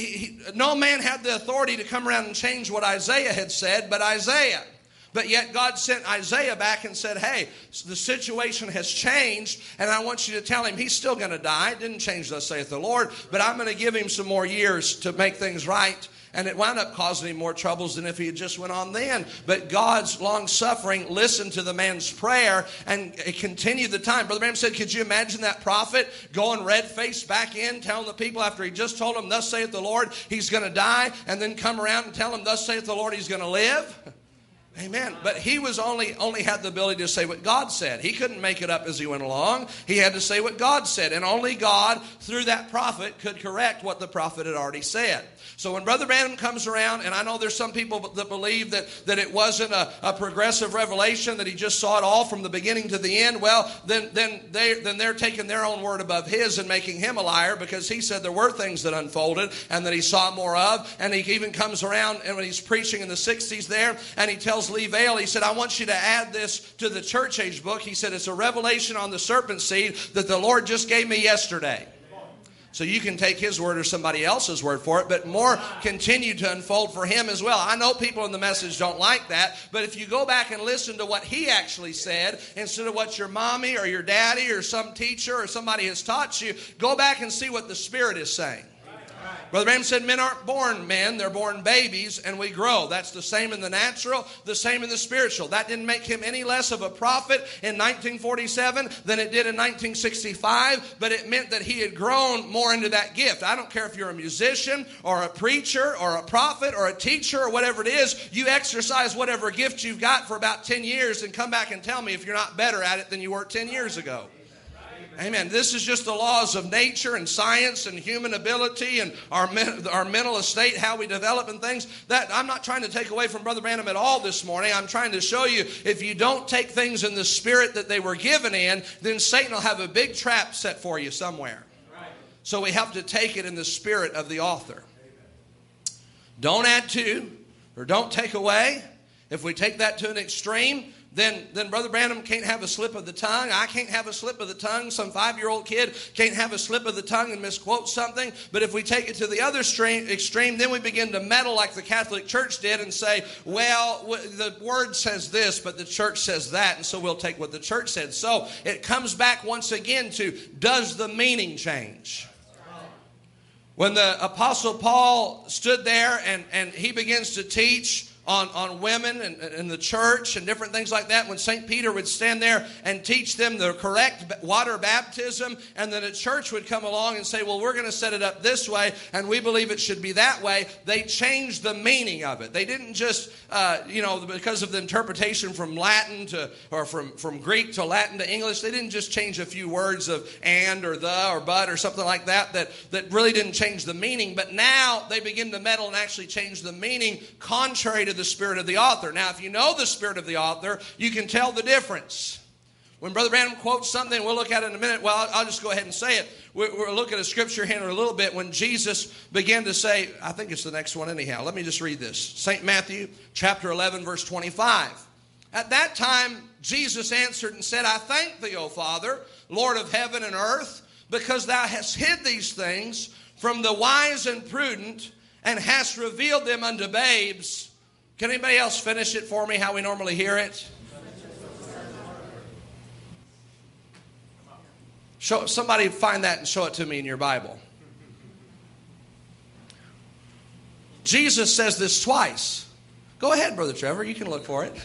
no man had the authority to come around and change what Isaiah had said, but Isaiah. But yet God sent Isaiah back and said, hey, the situation has changed, and I want you to tell him he's still going to die. It didn't change, thus saith the Lord, but I'm going to give him some more years to make things right. And it wound up causing him more troubles than if he had just went on then. But God's long-suffering listened to the man's prayer and it continued the time. Brother Branham said, could you imagine that prophet going red-faced back in, telling the people after he just told them, thus saith the Lord, he's going to die, and then come around and tell them, thus saith the Lord, he's going to live? Amen. But he was only had the ability to say what God said. He couldn't make it up as he went along. He had to say what God said. And only God, through that prophet, could correct what the prophet had already said. So when Brother Branham comes around, and I know there's some people that believe that it wasn't a progressive revelation, that he just saw it all from the beginning to the end, well, then they're taking their own word above his and making him a liar, because he said there were things that unfolded and that he saw more of. And he even comes around, and when he's preaching in the 60s there, and he tells Lee Vale, he said, I want you to add this to the church age book. He said, it's a revelation on the serpent seed that the Lord just gave me yesterday. So you can take his word or somebody else's word for it, but more continue to unfold for him as well. I know people in the message don't like that, but if you go back and listen to what he actually said, instead of what your mommy or your daddy or some teacher or somebody has taught you, go back and see what the Spirit is saying. Brother Branham said men aren't born men, they're born babies, and we grow. That's the same in the natural, the same in the spiritual. That didn't make him any less of a prophet in 1947 than it did in 1965, but it meant that he had grown more into that gift. I don't care if you're a musician or a preacher or a prophet or a teacher or whatever it is, you exercise whatever gift you've got for about 10 years and come back and tell me if you're not better at it than you were 10 years ago. Amen. This is just the laws of nature and science and human ability and our mental estate, how we develop and things. That I'm not trying to take away from Brother Branham at all this morning. I'm trying to show you if you don't take things in the spirit that they were given in, then Satan will have a big trap set for you somewhere. So we have to take it in the spirit of the author. Don't add to or don't take away. If we take that to an extreme, then Brother Branham can't have a slip of the tongue. I can't have a slip of the tongue. Some 5-year-old kid can't have a slip of the tongue and misquote something. But if we take it to the other extreme, then we begin to meddle like the Catholic Church did and say, well, the Word says this, but the Church says that, and so we'll take what the Church said. So it comes back once again to, does the meaning change? When the Apostle Paul stood there and he begins to teach on women and the church and different things like that, when St. Peter would stand there and teach them the correct water baptism, and then a church would come along and say, well, we're going to set it up this way, and we believe it should be that way, they changed the meaning of it. They didn't just, because of the interpretation from Latin or from Greek to Latin to English, they didn't just change a few words of and or the or but or something like that really didn't change the meaning, but now they begin to meddle and actually change the meaning contrary to the spirit of the author. Now, if you know the spirit of the author, you can tell the difference. When Brother Branham quotes something, we'll look at it in a minute. Well, I'll just go ahead and say it. We'll look at a scripture here in a little bit when Jesus began to say, I think it's the next one anyhow. Let me just read this. St. Matthew chapter 11, verse 25. At that time, Jesus answered and said, I thank thee, O Father, Lord of heaven and earth, because thou hast hid these things from the wise and prudent and hast revealed them unto babes. Can anybody else finish it for me how we normally hear it? Somebody find that and show it to me in your Bible. Jesus says this twice. Go ahead, Brother Trevor. You can look for it.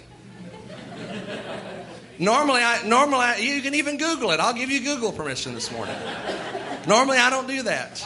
Normally, you can even Google it. I'll give you Google permission this morning. Normally, I don't do that.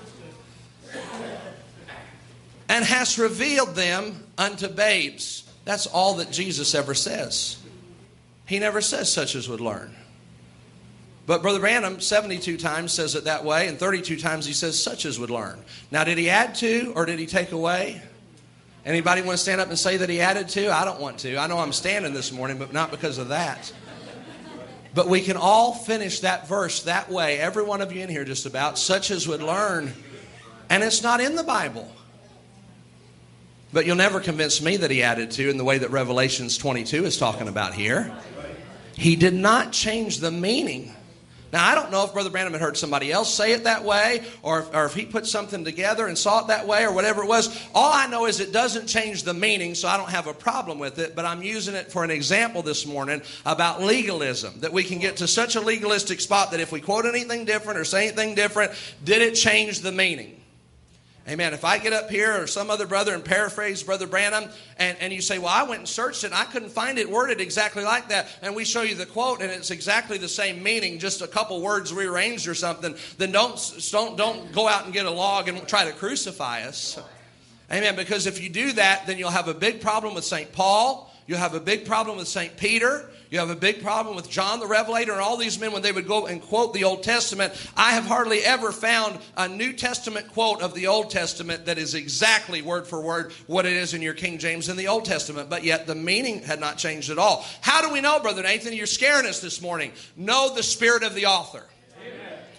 And hast revealed them unto babes. That's all that Jesus ever says. He never says such as would learn. But Brother Branham 72 times says it that way, and 32 times he says such as would learn. Now, did he add to or did he take away? Anybody want to stand up and say that he added to? I don't want to. I know I'm standing this morning, but not because of that. But we can all finish that verse that way, every one of you in here just about, such as would learn. And it's not in the Bible. But you'll never convince me that he added to in the way that Revelations 22 is talking about here. He did not change the meaning. Now, I don't know if Brother Branham had heard somebody else say it that way, or if he put something together and saw it that way, or whatever it was. All I know is it doesn't change the meaning, so I don't have a problem with it, but I'm using it for an example this morning about legalism, that we can get to such a legalistic spot that if we quote anything different or say anything different, did it change the meaning? Amen. If I get up here or some other brother and paraphrase Brother Branham and you say, well, I went and searched it and I couldn't find it worded exactly like that, and we show you the quote and it's exactly the same meaning, just a couple words rearranged or something, then don't go out and get a log and try to crucify us. Amen. Because if you do that, then you'll have a big problem with St. Paul. You'll have a big problem with St. Peter. You have a big problem with John the Revelator and all these men when they would go and quote the Old Testament. I have hardly ever found a New Testament quote of the Old Testament that is exactly word for word what it is in your King James in the Old Testament, but yet the meaning had not changed at all. How do we know, Brother Nathan? You're scaring us this morning. Know the spirit of the author. Amen.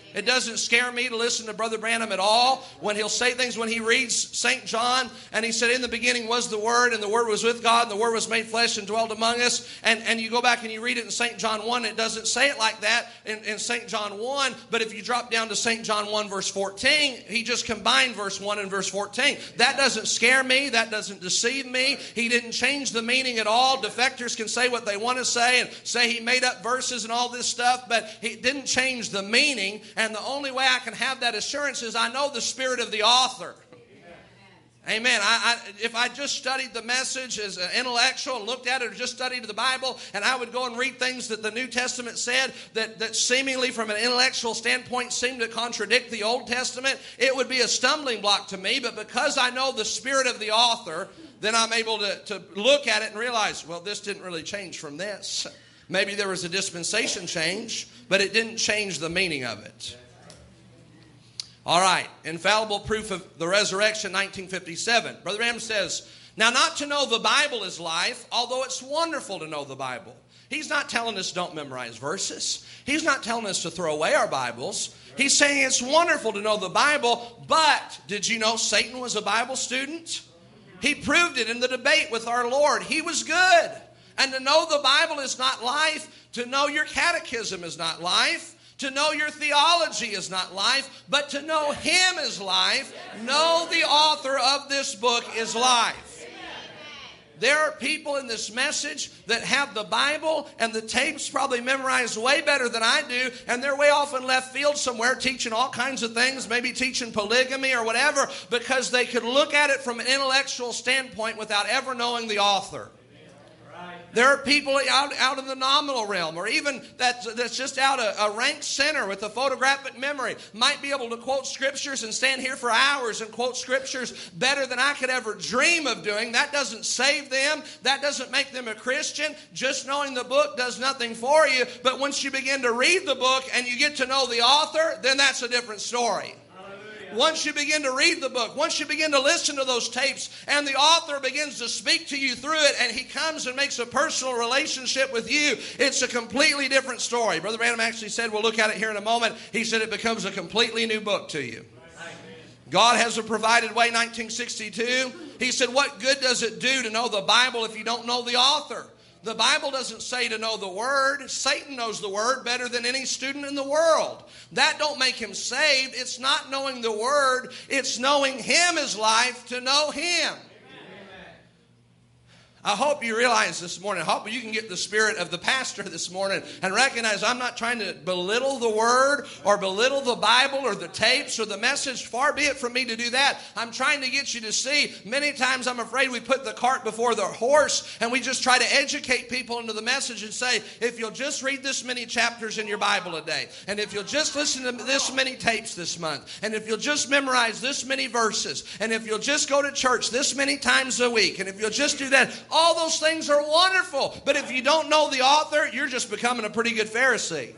It doesn't scare me to listen to Brother Branham at all when he'll say things, when he reads St. John, and he said, in the beginning was the Word, and the Word was with God, and the Word was made flesh and dwelt among us. And you go back and you read it in St. John 1, it doesn't say it like that in St. John 1, but if you drop down to St. John 1 verse 14, he just combined verse 1 and verse 14. That doesn't scare me. That doesn't deceive me. He didn't change the meaning at all. Defectors can say what they want to say and say he made up verses and all this stuff, but he didn't change the meaning. And the only way I can have that assurance is I know the spirit of the author. Amen. If I just studied the message as an intellectual and looked at it or just studied the Bible, and I would go and read things that the New Testament said that seemingly from an intellectual standpoint seemed to contradict the Old Testament, it would be a stumbling block to me. But because I know the spirit of the author, then I'm able to look at it and realize, well, this didn't really change from this. Maybe there was a dispensation change, but it didn't change the meaning of it. All right, infallible proof of the resurrection, 1957. Brother Branham says, now not to know the Bible is life, although it's wonderful to know the Bible. He's not telling us don't memorize verses. He's not telling us to throw away our Bibles. He's saying it's wonderful to know the Bible, but did you know Satan was a Bible student? He proved it in the debate with our Lord. He was good. And to know the Bible is not life. To know your catechism is not life. To know your theology is not life, but to know Him is life. Know the author of this book is life. There are people in this message that have the Bible and the tapes probably memorized way better than I do, and they're way off in left field somewhere teaching all kinds of things, maybe teaching polygamy or whatever, because they could look at it from an intellectual standpoint without ever knowing the author. There are people out in the nominal realm, or even that's just out a ranked center with a photographic memory, might be able to quote scriptures and stand here for hours and quote scriptures better than I could ever dream of doing. That doesn't save them. That doesn't make them a Christian. Just knowing the book does nothing for you. But once you begin to read the book and you get to know the author, then that's a different story. Once you begin to read the book, once you begin to listen to those tapes, and the author begins to speak to you through it, and he comes and makes a personal relationship with you, it's a completely different story. Brother Branham actually said, we'll look at it here in a moment, he said it becomes a completely new book to you. God has a provided way, 1962. He said, what good does it do to know the Bible if you don't know the author? The Bible doesn't say to know the Word. Satan knows the Word better than any student in the world. That don't make him saved. It's not knowing the Word. It's knowing Him is life to know Him. I hope you realize this morning, I hope you can get the spirit of the pastor this morning and recognize I'm not trying to belittle the Word or belittle the Bible or the tapes or the message. Far be it from me to do that. I'm trying to get you to see, many times I'm afraid we put the cart before the horse and we just try to educate people into the message and say, if you'll just read this many chapters in your Bible a day, and if you'll just listen to this many tapes this month, and if you'll just memorize this many verses, and if you'll just go to church this many times a week, and if you'll just do that, all those things are wonderful. But if you don't know the author, you're just becoming a pretty good Pharisee.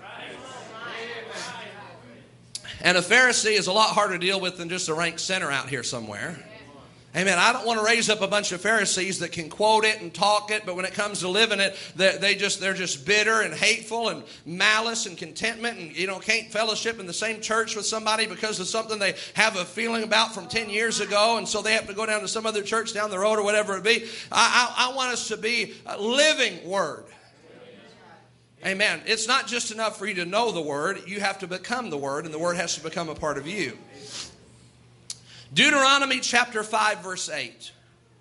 And a Pharisee is a lot harder to deal with than just a ranked sinner out here somewhere. Amen. I don't want to raise up a bunch of Pharisees that can quote it and talk it, but when it comes to living it, they're just bitter and hateful and malice and contentment, and can't fellowship in the same church with somebody because of something they have a feeling about from 10 years ago, and so they have to go down to some other church down the road or whatever it be. I want us to be a living Word. Amen. It's not just enough for you to know the Word. You have to become the Word, and the Word has to become a part of you. Deuteronomy chapter 5, verse 8.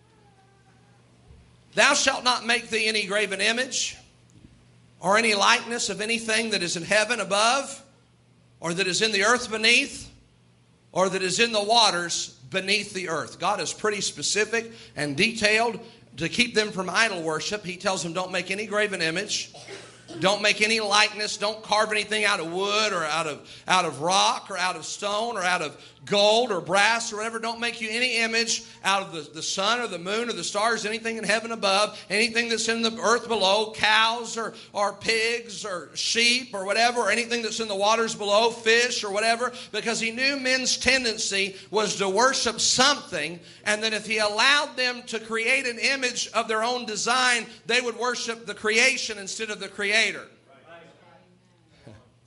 Thou shalt not make thee any graven image or any likeness of anything that is in heaven above, or that is in the earth beneath, or that is in the waters beneath the earth. God is pretty specific and detailed to keep them from idol worship. He tells them don't make any graven image. Don't make any likeness. Don't carve anything out of wood or out of rock or out of stone or out of gold or brass or whatever. Don't make you any image out of the sun or the moon or the stars, anything in heaven above, anything that's in the earth below, cows or pigs or sheep or whatever, or anything that's in the waters below, fish or whatever, because he knew men's tendency was to worship something, and that if he allowed them to create an image of their own design, they would worship the creation instead of the Creator.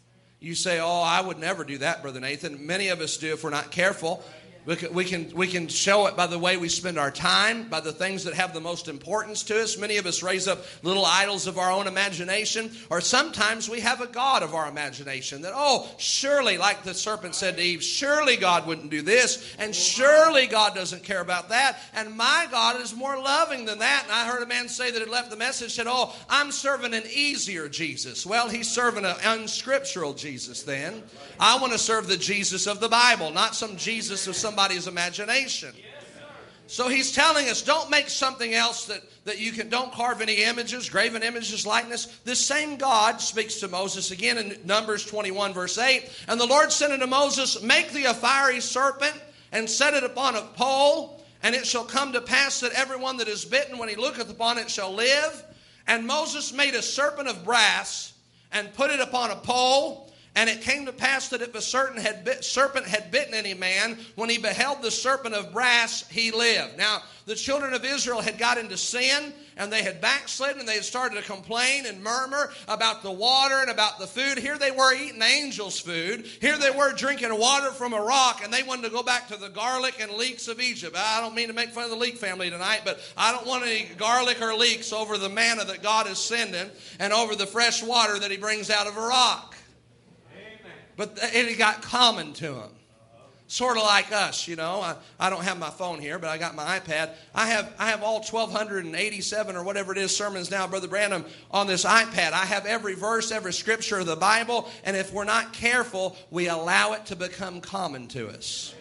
You say, oh, I would never do that, Brother Nathan. Many of us do if we're not careful. We can show it by the way we spend our time, by the things that have the most importance to us. Many of us raise up little idols of our own imagination, or sometimes we have a god of our imagination that, oh, surely, like the serpent said to Eve, surely God wouldn't do this, and surely God doesn't care about that, and my God is more loving than that. And I heard a man say that had left the message, said, oh, I'm serving an easier Jesus. Well, he's serving an unscriptural Jesus then. I want to serve the Jesus of the Bible, not some Jesus of somebody's imagination. So he's telling us, don't make something else that you can, don't carve any images, graven images, likeness. This same God speaks to Moses again in Numbers 21 verse 8. And the Lord said unto Moses, make thee a fiery serpent and set it upon a pole, and it shall come to pass that everyone that is bitten, when he looketh upon it, shall live. And Moses made a serpent of brass and put it upon a pole. And it came to pass that if a serpent had bitten any man, when he beheld the serpent of brass, he lived. Now, the children of Israel had got into sin, and they had backslidden, and they had started to complain and murmur about the water and about the food. Here they were eating angels' food. Here they were drinking water from a rock, and they wanted to go back to the garlic and leeks of Egypt. I don't mean to make fun of the leek family tonight, but I don't want any garlic or leeks over the manna that God is sending and over the fresh water that he brings out of a rock. But it got common to them. Sort of like us, you know. I don't have my phone here, but I got my iPad. I have all 1,287 or whatever it is sermons now, Brother Branham, on this iPad. I have every verse, every scripture of the Bible, and if we're not careful, we allow it to become common to us.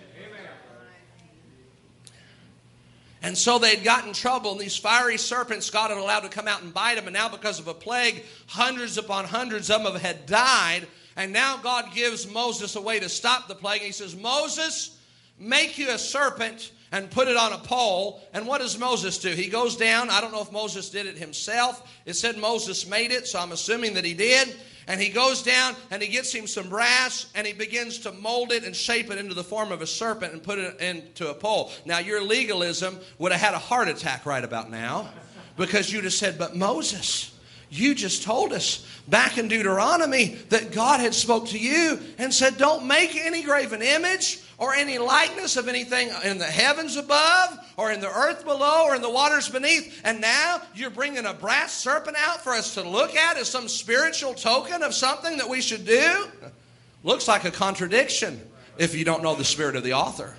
And so they'd got in trouble, and these fiery serpents God had allowed to come out and bite them, and now because of a plague, hundreds upon hundreds of them had died. And now God gives Moses a way to stop the plague. He says, Moses, make you a serpent and put it on a pole. And what does Moses do? He goes down. I don't know if Moses did it himself. It said Moses made it, so I'm assuming that he did. And he goes down and he gets him some brass and he begins to mold it and shape it into the form of a serpent and put it into a pole. Now, your legalism would have had a heart attack right about now, because you'd have said, but Moses, you just told us back in Deuteronomy that God had spoke to you and said, don't make any graven image or any likeness of anything in the heavens above or in the earth below or in the waters beneath. And now you're bringing a brass serpent out for us to look at as some spiritual token of something that we should do? Looks like a contradiction if you don't know the spirit of the author.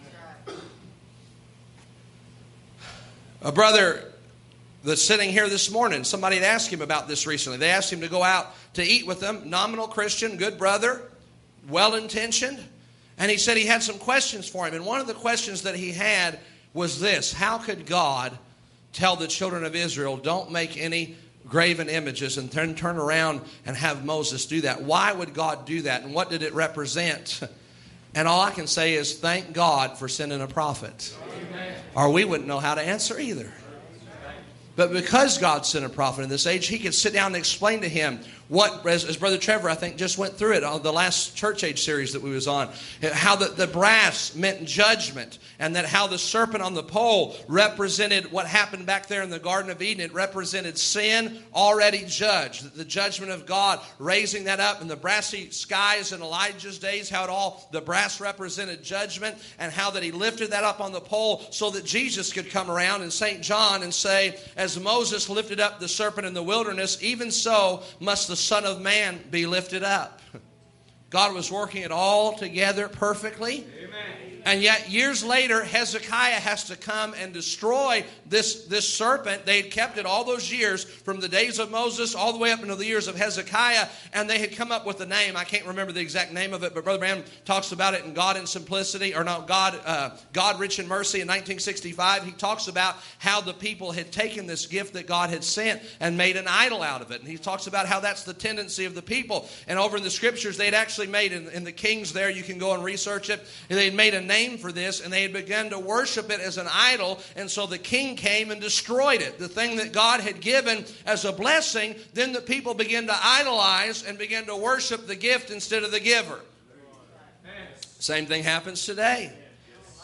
A brother that's sitting here this morning, somebody had asked him about this recently. They asked him to go out to eat with them. Nominal Christian, good brother, well-intentioned. And he said he had some questions for him. And one of the questions that he had was this: how could God tell the children of Israel, don't make any graven images, and then turn around and have Moses do that? Why would God do that? And what did it represent? And all I can say is thank God for sending a prophet. Amen. Or we wouldn't know how to answer either. But because God sent a prophet in this age, he could sit down and explain to him what, as Brother Trevor, I think, just went through it on the last Church Age series that we was on, how the brass meant judgment, and that how the serpent on the pole represented what happened back there in the Garden of Eden. It represented sin already judged, the judgment of God, raising that up, and the brassy skies in Elijah's days, how the brass represented judgment, and how that he lifted that up on the pole so that Jesus could come around in St. John and say, as Moses lifted up the serpent in the wilderness, even so must the Son of Man be lifted up. God was working it all together perfectly. Amen. And yet years later, Hezekiah has to come and destroy this serpent. They had kept it all those years, from the days of Moses all the way up into the years of Hezekiah, and they had come up with a name. I can't remember the exact name of it, but Brother Branham talks about it in God in Simplicity, or no, God Rich in Mercy in 1965. He talks about how the people had taken this gift that God had sent and made an idol out of it. And he talks about how that's the tendency of the people. And over in the scriptures, they had actually made, in the Kings there, you can go and research it, and they had made a name for this, and they had begun to worship it as an idol, and so the king came and destroyed it. The thing that God had given as a blessing, then the people began to idolize and began to worship the gift instead of the giver. Same thing happens today.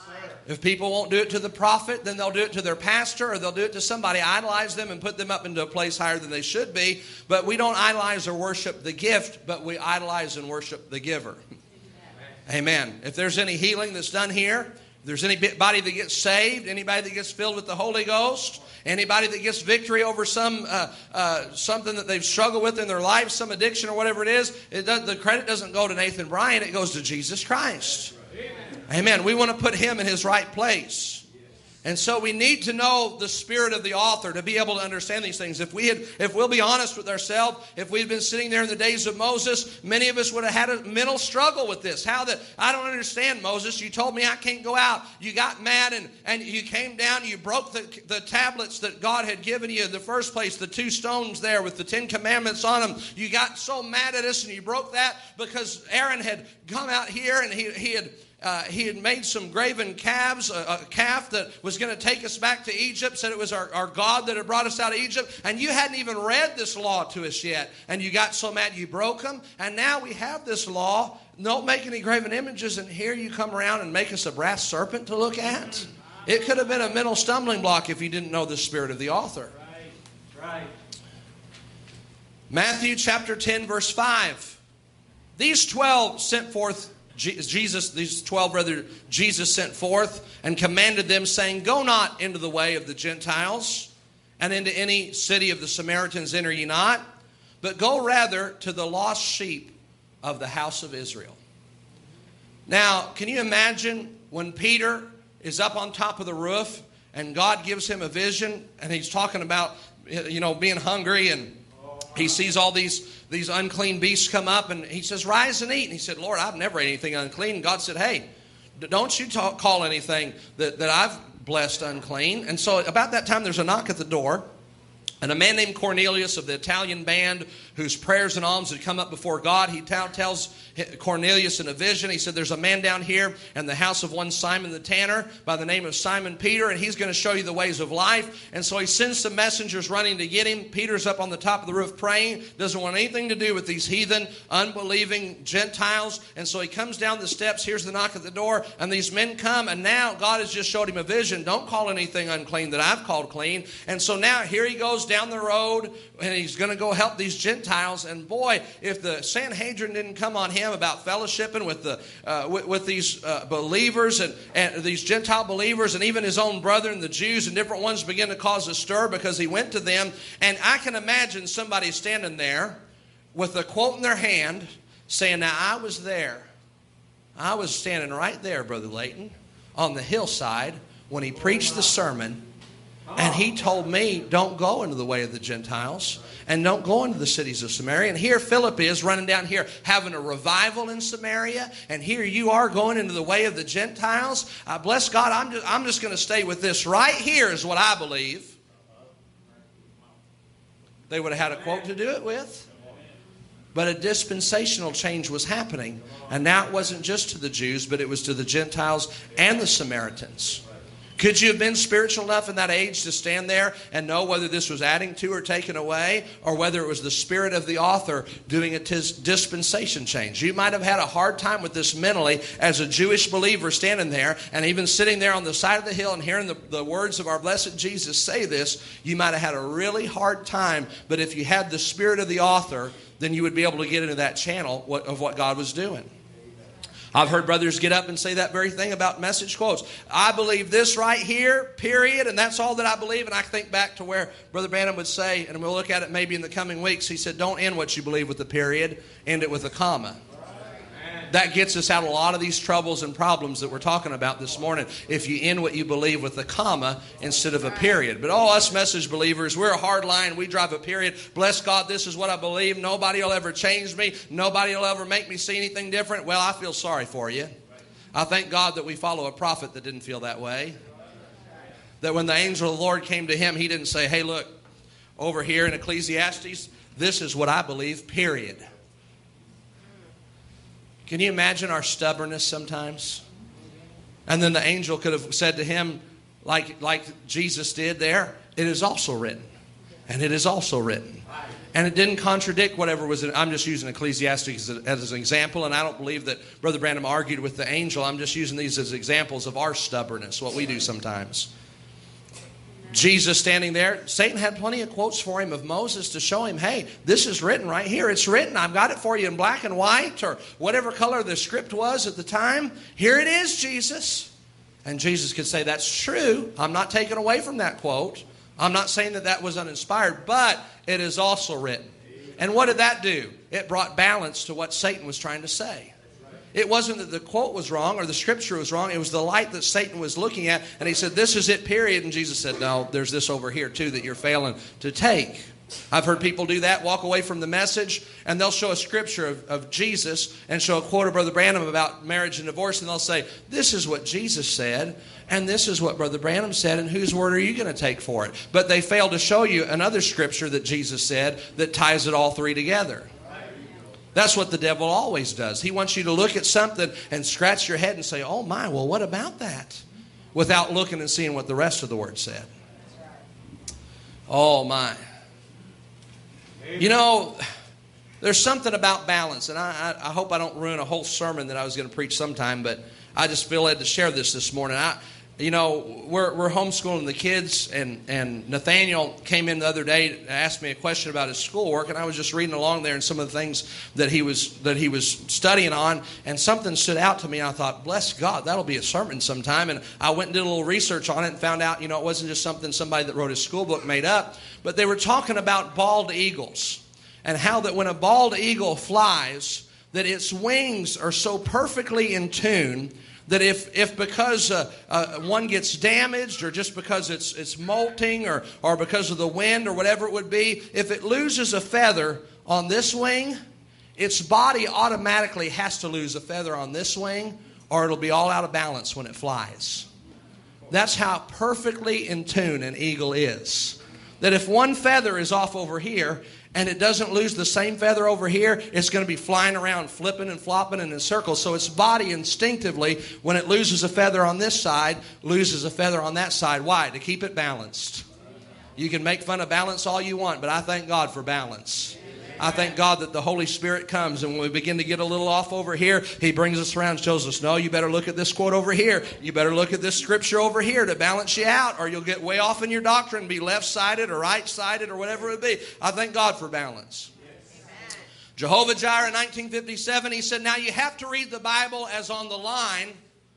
If people won't do it to the prophet, then they'll do it to their pastor, or they'll do it to somebody, idolize them and put them up into a place higher than they should be. But we don't idolize or worship the gift, but we idolize and worship the giver. Amen. If there's any healing that's done here, if there's anybody that gets saved, anybody that gets filled with the Holy Ghost, anybody that gets victory over something that they've struggled with in their life, some addiction or whatever it is, the credit doesn't go to Nathan Bryan, it goes to Jesus Christ. Amen. We want to put him in his right place. And so we need to know the spirit of the author to be able to understand these things. If we'll be honest with ourselves, if we'd been sitting there in the days of Moses, many of us would have had a mental struggle with this. I don't understand, Moses. You told me I can't go out. You got mad and you came down. You broke the tablets that God had given you in the first place, the 2 stones there with the 10 commandments on them. You got so mad at us and you broke that because Aaron had come out here and he had made some graven calves, a calf that was going to take us back to Egypt, said it was our God that had brought us out of Egypt, and you hadn't even read this law to us yet, and you got so mad you broke them, and now we have this law, don't make any graven images, and here you come around and make us a brass serpent to look at? It could have been a mental stumbling block if you didn't know the spirit of the author. Right. Matthew chapter 10, verse 5. These 12 sent forth these 12 rather, Jesus sent forth and commanded them, saying, Go not into the way of the Gentiles, and into any city of the Samaritans enter ye not, but go rather to the lost sheep of the house of Israel. Now, can you imagine when Peter is up on top of the roof and God gives him a vision, and he's talking about, being hungry, and he sees all these unclean beasts come up, and he says, Rise and eat. And he said, Lord, I've never ate anything unclean. And God said, Hey, don't you call anything that I've blessed unclean. And so about that time, there's a knock at the door. And a man named Cornelius of the Italian band, whose prayers and alms had come up before God, he tells Cornelius in a vision, he said, there's a man down here in the house of one Simon the tanner by the name of Simon Peter, and he's going to show you the ways of life. And so he sends some messengers running to get him. Peter's up on the top of the roof praying, doesn't want anything to do with these heathen, unbelieving Gentiles. And so he comes down the steps, here's the knock at the door, and these men come, and now God has just showed him a vision. Don't call anything unclean that I've called clean. And so now here he goes down the road, and he's going to go help these Gentiles. And boy, if the Sanhedrin didn't come on him about fellowshipping with these believers and these Gentile believers, and even his own brethren, the Jews and different ones, begin to cause a stir because he went to them. And I can imagine somebody standing there with a quote in their hand saying, Now I was there. I was standing right there, Brother Layton, on the hillside when he preached the sermon. And he told me, don't go into the way of the Gentiles, and don't go into the cities of Samaria. And here Philip is running down here having a revival in Samaria, and here you are going into the way of the Gentiles. Bless God, I'm just going to stay with this right here is what I believe. They would have had a quote to do it with. But a dispensational change was happening. And now it wasn't just to the Jews, but it was to the Gentiles and the Samaritans. Could you have been spiritual enough in that age to stand there and know whether this was adding to or taken away, or whether it was the spirit of the author doing a dispensation change? You might have had a hard time with this mentally as a Jewish believer standing there, and even sitting there on the side of the hill and hearing the words of our blessed Jesus say this. You might have had a really hard time, but if you had the spirit of the author, then you would be able to get into that channel of what God was doing. I've heard brothers get up and say that very thing about message quotes. I believe this right here, period, and that's all that I believe. And I think back to where Brother Branham would say, and we'll look at it maybe in the coming weeks, he said, don't end what you believe with a period, end it with a comma. That gets us out of a lot of these troubles and problems that we're talking about this morning, if you end what you believe with a comma instead of a period. But us message believers, we're a hard line. We drive a period. Bless God, this is what I believe. Nobody will ever change me. Nobody will ever make me see anything different. Well, I feel sorry for you. I thank God that we follow a prophet that didn't feel that way. That when the angel of the Lord came to him, he didn't say, hey, look, over here in Ecclesiastes, this is what I believe, period. Can you imagine our stubbornness sometimes? And then the angel could have said to him, like Jesus did there, it is also written. And it is also written. And it didn't contradict whatever was in it. I'm just using Ecclesiastes as an example, and I don't believe that Brother Branham argued with the angel. I'm just using these as examples of our stubbornness, what we do sometimes. Jesus standing there, Satan had plenty of quotes for him of Moses to show him, hey, this is written right here. It's written. I've got it for you in black and white or whatever color the script was at the time. Here it is, Jesus. And Jesus could say, that's true. I'm not taking away from that quote. I'm not saying that that was uninspired, but it is also written. And what did that do? It brought balance to what Satan was trying to say. It wasn't that the quote was wrong or the scripture was wrong. It was the light that Satan was looking at. And he said, this is it, period. And Jesus said, no, there's this over here too that you're failing to take. I've heard people do that, walk away from the message, and they'll show a scripture of Jesus and show a quote of Brother Branham about marriage and divorce, and they'll say, this is what Jesus said, and this is what Brother Branham said, and whose word are you going to take for it? But they fail to show you another scripture that Jesus said that ties it all three together. That's what the devil always does. He wants you to look at something and scratch your head and say, oh my, well, what about that? Without looking and seeing what the rest of the word said. Oh my. You know, there's something about balance, and I hope I don't ruin a whole sermon that I was going to preach sometime, but I just feel led to share this morning. We're homeschooling the kids, and Nathaniel came in the other day and asked me a question about his schoolwork, and I was just reading along there and some of the things that he was studying on, and something stood out to me, and I thought, bless God, that'll be a sermon sometime. And I went and did a little research on it and found out, it wasn't just something somebody that wrote his school book made up, but they were talking about bald eagles and how that when a bald eagle flies, that its wings are so perfectly in tune that if because one gets damaged or just because it's molting or because of the wind or whatever it would be, if it loses a feather on this wing, its body automatically has to lose a feather on this wing or it'll be all out of balance when it flies. That's how perfectly in tune an eagle is. That if one feather is off over here and it doesn't lose the same feather over here, it's going to be flying around, flipping and flopping and in circles. So its body instinctively, when it loses a feather on this side, loses a feather on that side. Why? To keep it balanced. You can make fun of balance all you want, but I thank God for balance. I thank God that the Holy Spirit comes, and when we begin to get a little off over here, He brings us around and shows us, no, you better look at this quote over here. You better look at this scripture over here to balance you out, or you'll get way off in your doctrine and be left-sided or right-sided or whatever it would be. I thank God for balance. Yes. Jehovah Jireh in 1957, he said, now you have to read the Bible as on the line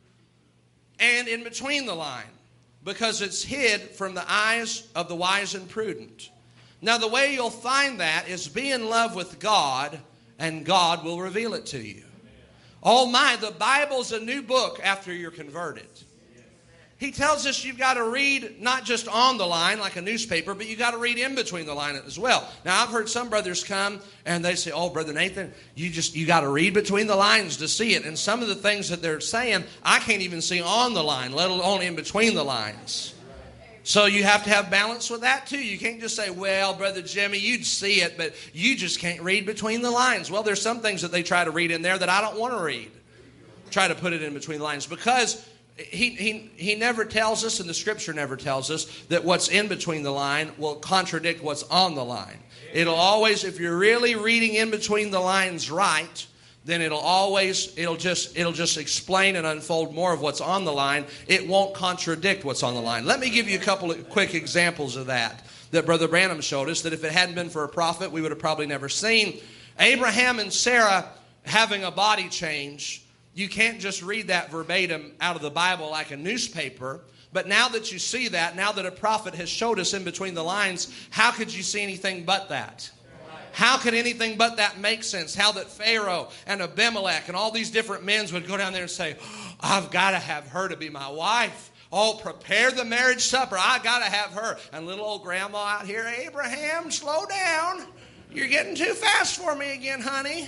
and in between the line, because it's hid from the eyes of the wise and prudent. Now, the way you'll find that is be in love with God, and God will reveal it to you. Oh my, the Bible's a new book after you're converted. He tells us you've got to read not just on the line like a newspaper, but you've got to read in between the line as well. Now, I've heard some brothers come and they say, oh, Brother Nathan, you got to read between the lines to see it. And some of the things that they're saying, I can't even see on the line, let alone in between the lines. So you have to have balance with that too. You can't just say, well, Brother Jimmy, you'd see it, but you just can't read between the lines. Well, there's some things that they try to read in there that I don't want to read. Try to put it in between the lines because he never tells us, and the Scripture never tells us, that what's in between the line will contradict what's on the line. It'll always, if you're really reading in between the lines right, then it'll just explain and unfold more of what's on the line. It won't contradict what's on the line. Let me give you a couple of quick examples of that Brother Branham showed us, that if it hadn't been for a prophet, we would have probably never seen. Abraham and Sarah having a body change. You can't just read that verbatim out of the Bible like a newspaper. But now that you see that, now that a prophet has showed us in between the lines, how could you see anything but that? How could anything but that make sense? How that Pharaoh and Abimelech and all these different men would go down there and say, I've got to have her to be my wife. Oh, prepare the marriage supper. I got to have her. And little old grandma out here, Abraham, slow down. You're getting too fast for me again, honey.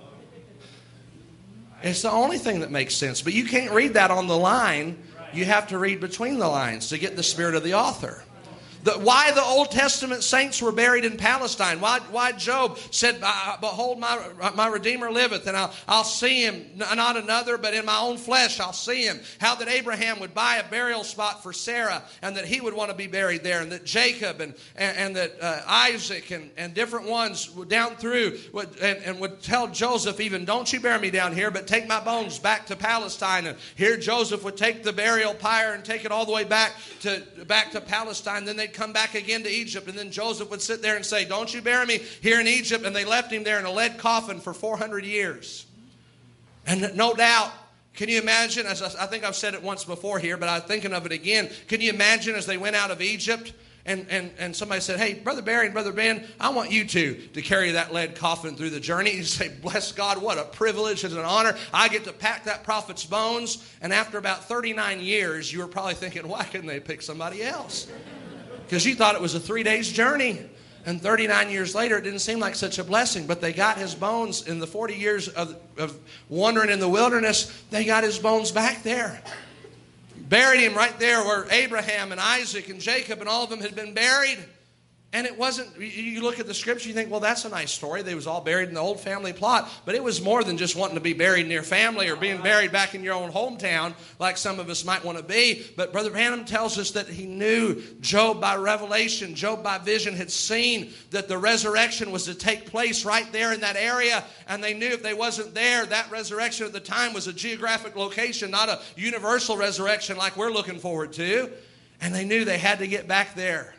It's the only thing that makes sense. But you can't read that on the line. You have to read between the lines to get the spirit of the author. Why the Old Testament saints were buried in Palestine. Why Job said, behold, my Redeemer liveth, and I'll see him, not another, but in my own flesh I'll see him. How that Abraham would buy a burial spot for Sarah, and that he would want to be buried there, and that Jacob and that Isaac and different ones down through would tell Joseph even, don't you bury me down here, but take my bones back to Palestine. And here Joseph would take the burial pyre and take it all the way back to Palestine. Then they'd come back again to Egypt, and then Joseph would sit there and say, don't you bury me here in Egypt? And they left him there in a lead coffin for 400 years. And no doubt, can you imagine, as I think I've said it once before here, but I'm thinking of it again, can you imagine as they went out of Egypt, and somebody said, hey, Brother Barry and Brother Ben, I want you to carry that lead coffin through the journey. You say, bless God, what a privilege and an honor. I get to pack that prophet's bones. And after about 39 years, you were probably thinking, why couldn't they pick somebody else? Because you thought it was a 3 days journey. And 39 years later, it didn't seem like such a blessing. But they got his bones in the 40 years of wandering in the wilderness. They got his bones back there. Buried him right there where Abraham and Isaac and Jacob and all of them had been buried. And it wasn't, you look at the scripture, you think, well, that's a nice story. They was all buried in the old family plot. But it was more than just wanting to be buried near family or being buried back in your own hometown like some of us might want to be. But Brother Branham tells us that he knew Job by revelation, Job by vision had seen that the resurrection was to take place right there in that area. And they knew if they wasn't there, that resurrection at the time was a geographic location, not a universal resurrection like we're looking forward to. And they knew they had to get back there.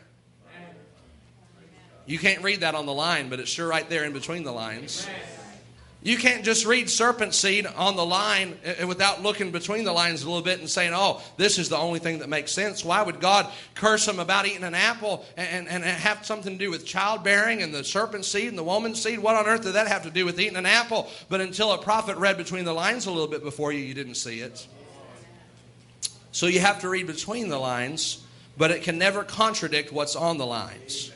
You can't read that on the line, but it's sure right there in between the lines. You can't just read serpent seed on the line without looking between the lines a little bit and saying, oh, this is the only thing that makes sense. Why would God curse them about eating an apple and have something to do with childbearing and the serpent seed and the woman's seed? What on earth did that have to do with eating an apple? But until a prophet read between the lines a little bit before you, you didn't see it. So you have to read between the lines, but it can never contradict what's on the lines.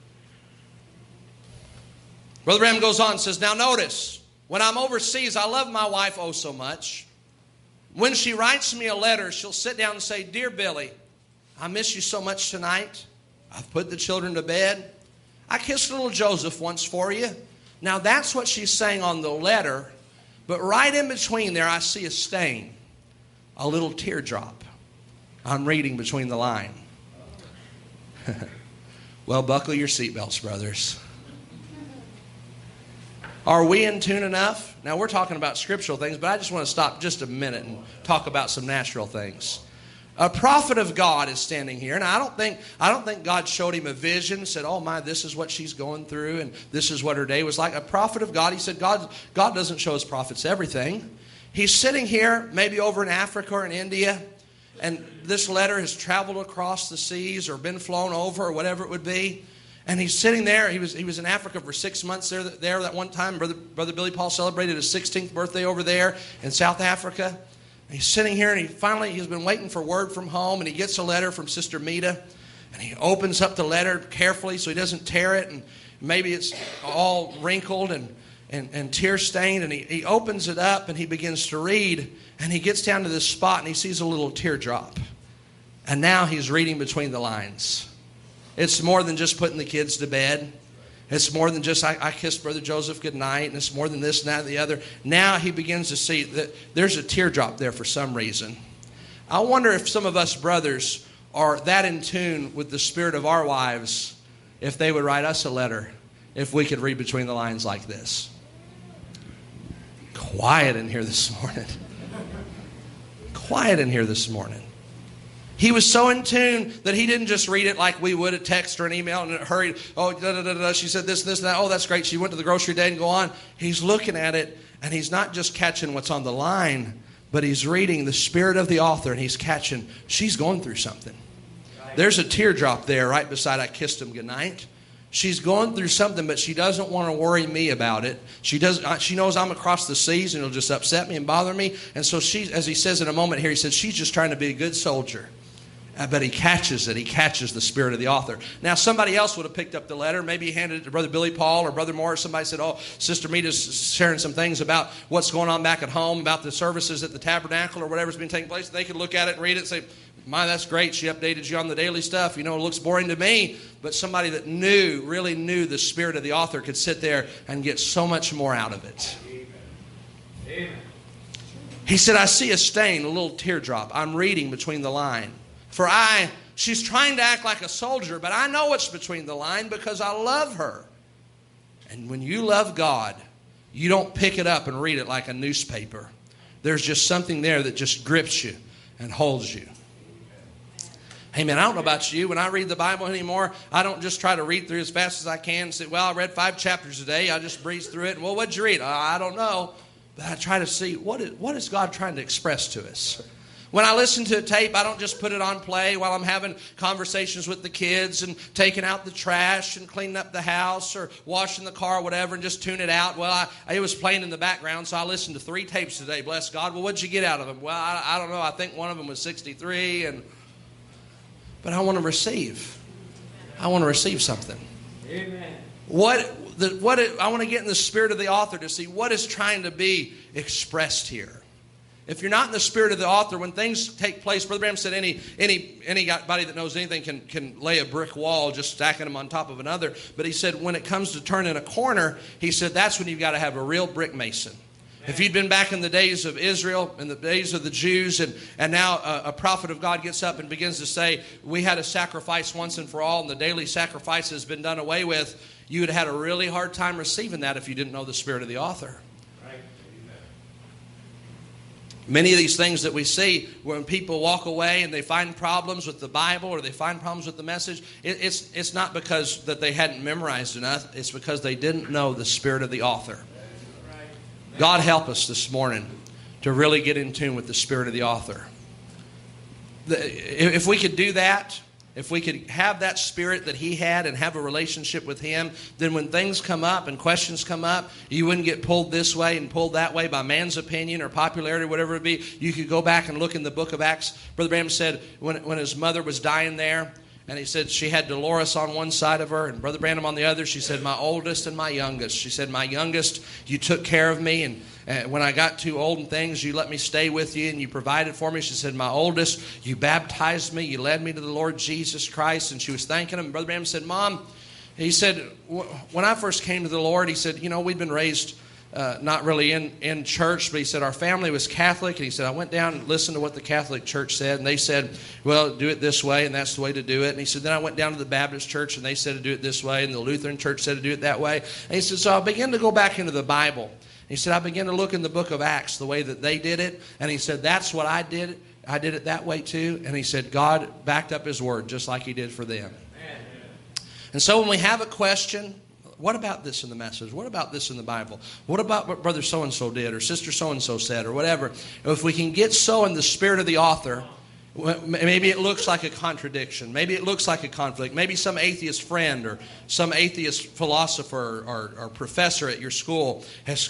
Brother Branham goes on and says, now notice, when I'm overseas, I love my wife oh so much. When she writes me a letter, she'll sit down and say, Dear Billy, I miss you so much tonight. I've put the children to bed. I kissed little Joseph once for you. Now that's what she's saying on the letter, but right in between there I see a stain, a little teardrop. I'm reading between the line. Well, buckle your seatbelts, brothers. Are we in tune enough? Now, we're talking about scriptural things, but I just want to stop just a minute and talk about some natural things. A prophet of God is standing here, and I don't think God showed him a vision, said, oh my, this is what she's going through, and this is what her day was like. A prophet of God, he said, God doesn't show his prophets everything. He's sitting here, maybe over in Africa or in India, and this letter has traveled across the seas or been flown over or whatever it would be. And he's sitting there. He was in Africa for 6 months there that one time. Brother Billy Paul celebrated his 16th birthday over there in South Africa. And he's sitting here, and he's been waiting for word from home, and he gets a letter from Sister Mita. And he opens up the letter carefully so he doesn't tear it, and maybe it's all wrinkled and tear-stained. And he opens it up, and he begins to read, and he gets down to this spot, and he sees a little teardrop. And now he's reading between the lines. It's more than just putting the kids to bed. It's more than just, I kissed Brother Joseph goodnight, and it's more than this and that and the other. Now he begins to see that there's a teardrop there for some reason. I wonder if some of us brothers are that in tune with the spirit of our wives, if they would write us a letter, if we could read between the lines like this. Quiet in here this morning. Quiet in here this morning. He was so in tune that he didn't just read it like we would a text or an email and hurried. Oh, she said this, and that. Oh, that's great. She went to the grocery day and go on. He's looking at it, and he's not just catching what's on the line, but he's reading the spirit of the author, and he's catching, she's going through something. There's a teardrop there right beside I kissed him goodnight. She's going through something, but she doesn't want to worry me about it. She knows I'm across the seas, and it'll just upset me and bother me. And so she, as he says in a moment here, he says, she's just trying to be a good soldier. But he catches it. He catches the spirit of the author. Now, somebody else would have picked up the letter. Maybe he handed it to Brother Billy Paul or Brother Morris. Somebody said, oh, Sister Mita's sharing some things about what's going on back at home, about the services at the tabernacle or whatever's been taking place. They could look at it and read it and say, My, that's great. She updated you on the daily stuff. You know, it looks boring to me. But somebody that really knew the spirit of the author could sit there and get so much more out of it. Amen. He said, I see a stain, a little teardrop. I'm reading between the line. She's trying to act like a soldier, but I know it's between the line because I love her. And when you love God, you don't pick it up and read it like a newspaper. There's just something there that just grips you and holds you. Hey, man, I don't know about you. When I read the Bible anymore, I don't just try to read through as fast as I can and say, well, I read 5 chapters a day. I just breeze through it. Well, what'd you read? I don't know. But I try to see, what is God trying to express to us? When I listen to a tape, I don't just put it on play while I'm having conversations with the kids and taking out the trash and cleaning up the house or washing the car or whatever and just tune it out. Well, it was playing in the background, so I listened to 3 tapes today, bless God. Well, what'd you get out of them? Well, I don't know. I think one of them was 63. But I want to receive. I want to receive something. Amen. I want to get in the spirit of the author to see what is trying to be expressed here. If you're not in the spirit of the author, when things take place, Brother Branham said anybody that knows anything can lay a brick wall just stacking them on top of another. But he said when it comes to turning a corner, he said that's when you've got to have a real brick mason. If you'd been back in the days of Israel, in the days of the Jews, and now a prophet of God gets up and begins to say, we had a sacrifice once and for all, and the daily sacrifice has been done away with, you would have had a really hard time receiving that if you didn't know the spirit of the author. Right. Many of these things that we see when people walk away and they find problems with the Bible or they find problems with the message, it's not because that they hadn't memorized enough. It's because they didn't know the spirit of the author. God help us this morning to really get in tune with the spirit of the author. If we could do that, if we could have that spirit that he had and have a relationship with him, then when things come up and questions come up, you wouldn't get pulled this way and pulled that way by man's opinion or popularity or whatever it be. You could go back and look in the book of Acts. Brother Branham said when his mother was dying there, and he said she had Dolores on one side of her and Brother Branham on the other. She said, my oldest and my youngest. She said, my youngest, you took care of me. And when I got too old and things, you let me stay with you and you provided for me. She said, my oldest, you baptized me. You led me to the Lord Jesus Christ. And she was thanking him. And Brother Branham said, Mom, he said, when I first came to the Lord, he said, we'd been raised not really in church, but he said our family was Catholic, and he said I went down and listened to what the Catholic Church said, and they said, well, do it this way, and that's the way to do it. And he said, then I went down to the Baptist Church, and they said to do it this way, and the Lutheran Church said to do it that way. And he said, so I began to go back into the Bible. He said, I began to look in the book of Acts, the way that they did it, and he said, that's what I did. I did it that way too. And he said, God backed up his word just like he did for them. Amen. And so when we have a question, what about this in the message? What about this in the Bible? What about what brother so-and-so did or sister so-and-so said or whatever? If we can get so in the spirit of the author, maybe it looks like a contradiction. Maybe it looks like a conflict. Maybe some atheist friend or some atheist philosopher or professor at your school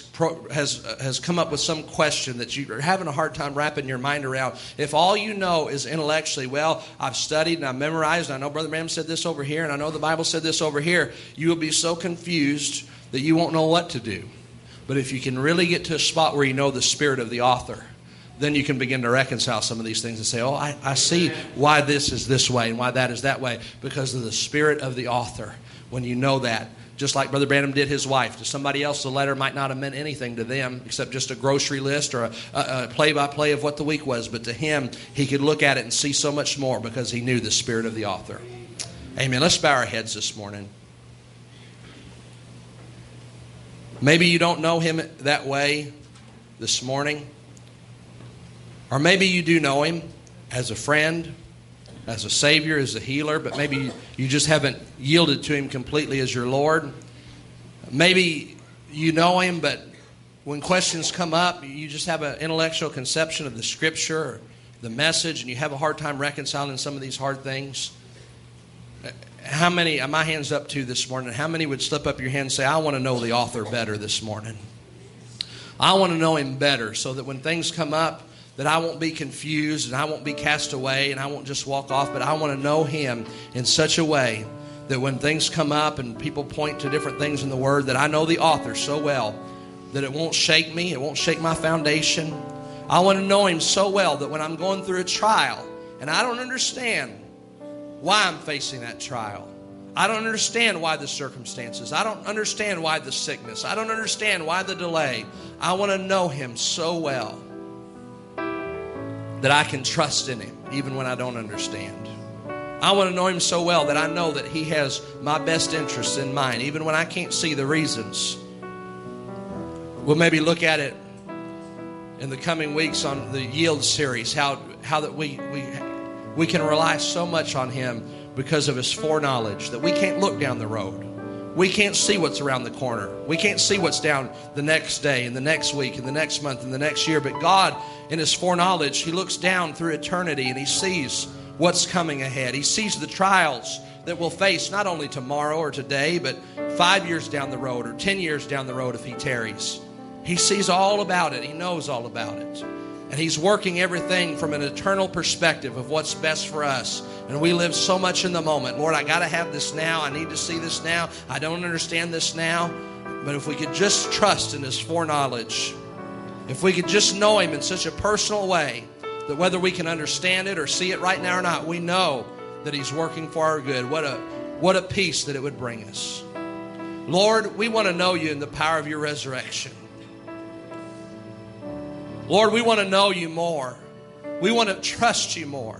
has come up with some question that you're having a hard time wrapping your mind around. If all you know is intellectually, well, I've studied and I've memorized, and I know Brother Branham said this over here, and I know the Bible said this over here, you will be so confused that you won't know what to do. But if you can really get to a spot where you know the spirit of the author, then you can begin to reconcile some of these things and say, oh, I see why this is this way and why that is that way, because of the spirit of the author. When you know that, just like Brother Branham did his wife. To somebody else, the letter might not have meant anything to them except just a grocery list or a play-by-play of what the week was. But to him, he could look at it and see so much more because he knew the spirit of the author. Amen. Let's bow our heads this morning. Maybe you don't know him that way this morning. Or maybe you do know him as a friend, as a Savior, as a healer, but maybe you just haven't yielded to him completely as your Lord. Maybe you know him, but when questions come up, you just have an intellectual conception of the Scripture or the message, and you have a hard time reconciling some of these hard things. How many, my hand's up to this morning, how many would slip up your hand and say, I want to know the author better this morning? I want to know him better so that when things come up, that I won't be confused and I won't be cast away and I won't just walk off, but I want to know him in such a way that when things come up and people point to different things in the Word, that I know the author so well that it won't shake me, it won't shake my foundation. I want to know him so well that when I'm going through a trial, And I don't understand why I'm facing that trial. I don't understand why the circumstances. I don't understand why the sickness. I don't understand why the delay. I want to know Him so well that I can trust in Him even when I don't understand. I want to know Him so well that I know that He has my best interests in mind even when I can't see the reasons. We'll maybe look at it in the coming weeks on the Yield series, how that we can rely so much on Him because of His foreknowledge that we can't look down the road. We can't see what's around the corner. We can't see what's down the next day and the next week and the next month and the next year. But God, in His foreknowledge, He looks down through eternity and He sees what's coming ahead. He sees the trials that we'll face not only tomorrow or today, but 5 years down the road or 10 years down the road if He tarries. He sees all about it. He knows all about it. And He's working everything from an eternal perspective of what's best for us. And we live so much in the moment. Lord, I got to have this now. I need to see this now. I don't understand this now. But if we could just trust in His foreknowledge, if we could just know Him in such a personal way that whether we can understand it or see it right now or not, we know that He's working for our good. What a peace that it would bring us. Lord, we want to know You in the power of Your resurrection. Lord, we want to know You more. We want to trust You more.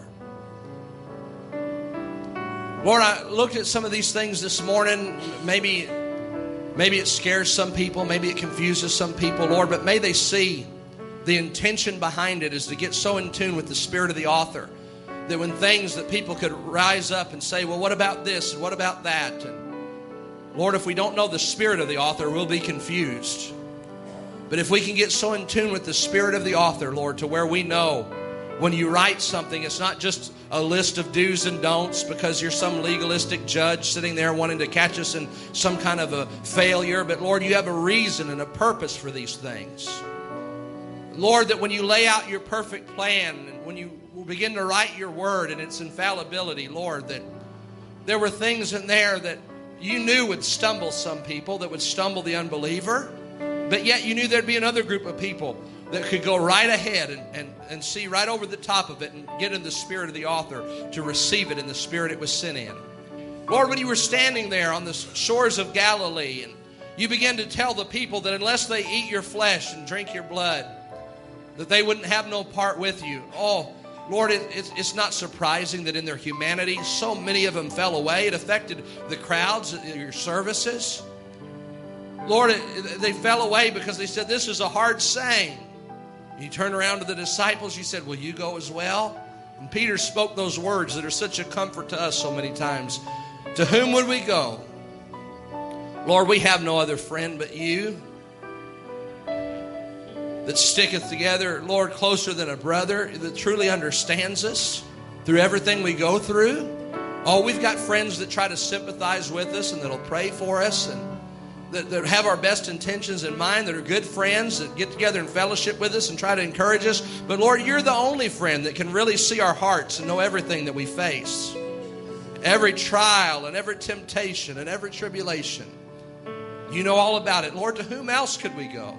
Lord, I looked at some of these things this morning. Maybe it scares some people. Maybe it confuses some people, Lord. But may they see the intention behind it is to get so in tune with the Spirit of the author that when things that people could rise up and say, well, what about this and what about that? And Lord, if we don't know the Spirit of the author, we'll be confused. But if we can get so in tune with the Spirit of the author, Lord, to where we know when You write something, it's not just a list of do's and don'ts because You're some legalistic judge sitting there wanting to catch us in some kind of a failure. But Lord, You have a reason and a purpose for these things. Lord, that when You lay out Your perfect plan and when You begin to write Your word and its infallibility, Lord, that there were things in there that You knew would stumble some people, that would stumble the unbeliever. But yet You knew there'd be another group of people that could go right ahead and see right over the top of it and get in the Spirit of the author to receive it in the Spirit it was sent in. Lord, when You were standing there on the shores of Galilee and You began to tell the people that unless they eat Your flesh and drink Your blood, that they wouldn't have no part with You. Oh, Lord, it's not surprising that in their humanity, so many of them fell away. It affected the crowds at Your services. Lord, they fell away because they said, this is a hard saying. You turned around to the disciples, You said, will you go as well? And Peter spoke those words that are such a comfort to us so many times. To whom would we go? Lord, we have no other friend but You that sticketh together, Lord, closer than a brother, that truly understands us through everything we go through. Oh, we've got friends that try to sympathize with us and that'll pray for us and that have our best intentions in mind, that are good friends, that get together in fellowship with us and try to encourage us. But Lord, You're the only friend that can really see our hearts and know everything that we face. Every trial and every temptation and every tribulation. You know all about it. Lord, to whom else could we go?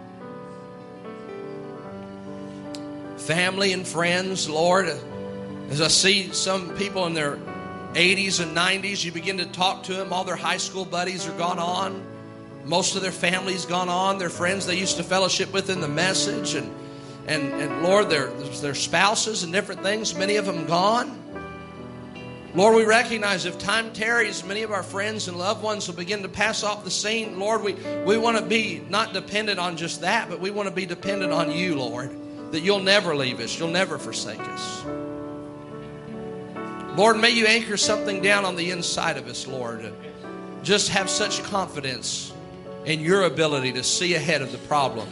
Family and friends, Lord, as I see some people in their 80s and 90s, you begin to talk to them. All their high school buddies are gone on. Most of their family's gone on. Their friends they used to fellowship with in the message. And Lord, their spouses and different things, many of them gone. Lord, we recognize if time tarries, many of our friends and loved ones will begin to pass off the scene. Lord, we want to be not dependent on just that, but we want to be dependent on You, Lord, that You'll never leave us. You'll never forsake us. Lord, may You anchor something down on the inside of us, Lord. Just have such confidence in Your ability to see ahead of the problem.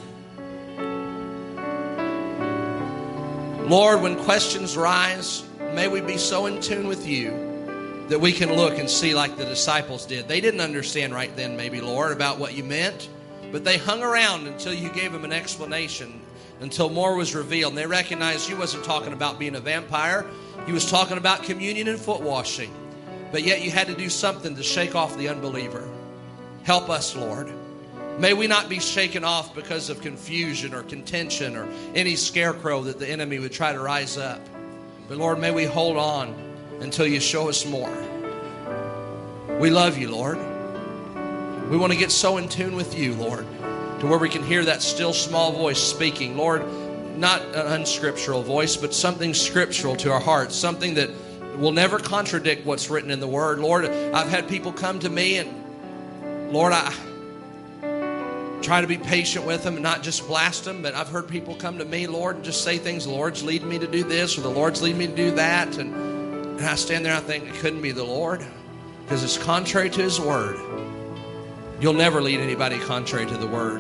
Lord, when questions rise, may we be so in tune with You that we can look and see like the disciples did. They didn't understand right then, maybe, Lord, about what You meant, but they hung around until You gave them an explanation, until more was revealed. And they recognized You wasn't talking about being a vampire. You was talking about communion and foot washing. But yet You had to do something to shake off the unbeliever. Help us, Lord. May we not be shaken off because of confusion or contention or any scarecrow that the enemy would try to rise up. But Lord, may we hold on until you show us more. We love you, Lord. We want to get so in tune with you, Lord, to where we can hear that still small voice speaking. Lord, not an unscriptural voice, but something scriptural to our hearts, something that will never contradict what's written in the Word. Lord, I've had people come to me, and Lord, I try to be patient with them and not just blast them, but I've heard people come to me, Lord, and just say things, the Lord's leading me to do this, or the Lord's leading me to do that, and I stand there and I think it couldn't be the Lord, because it's contrary to His Word. You'll never lead anybody contrary to the Word.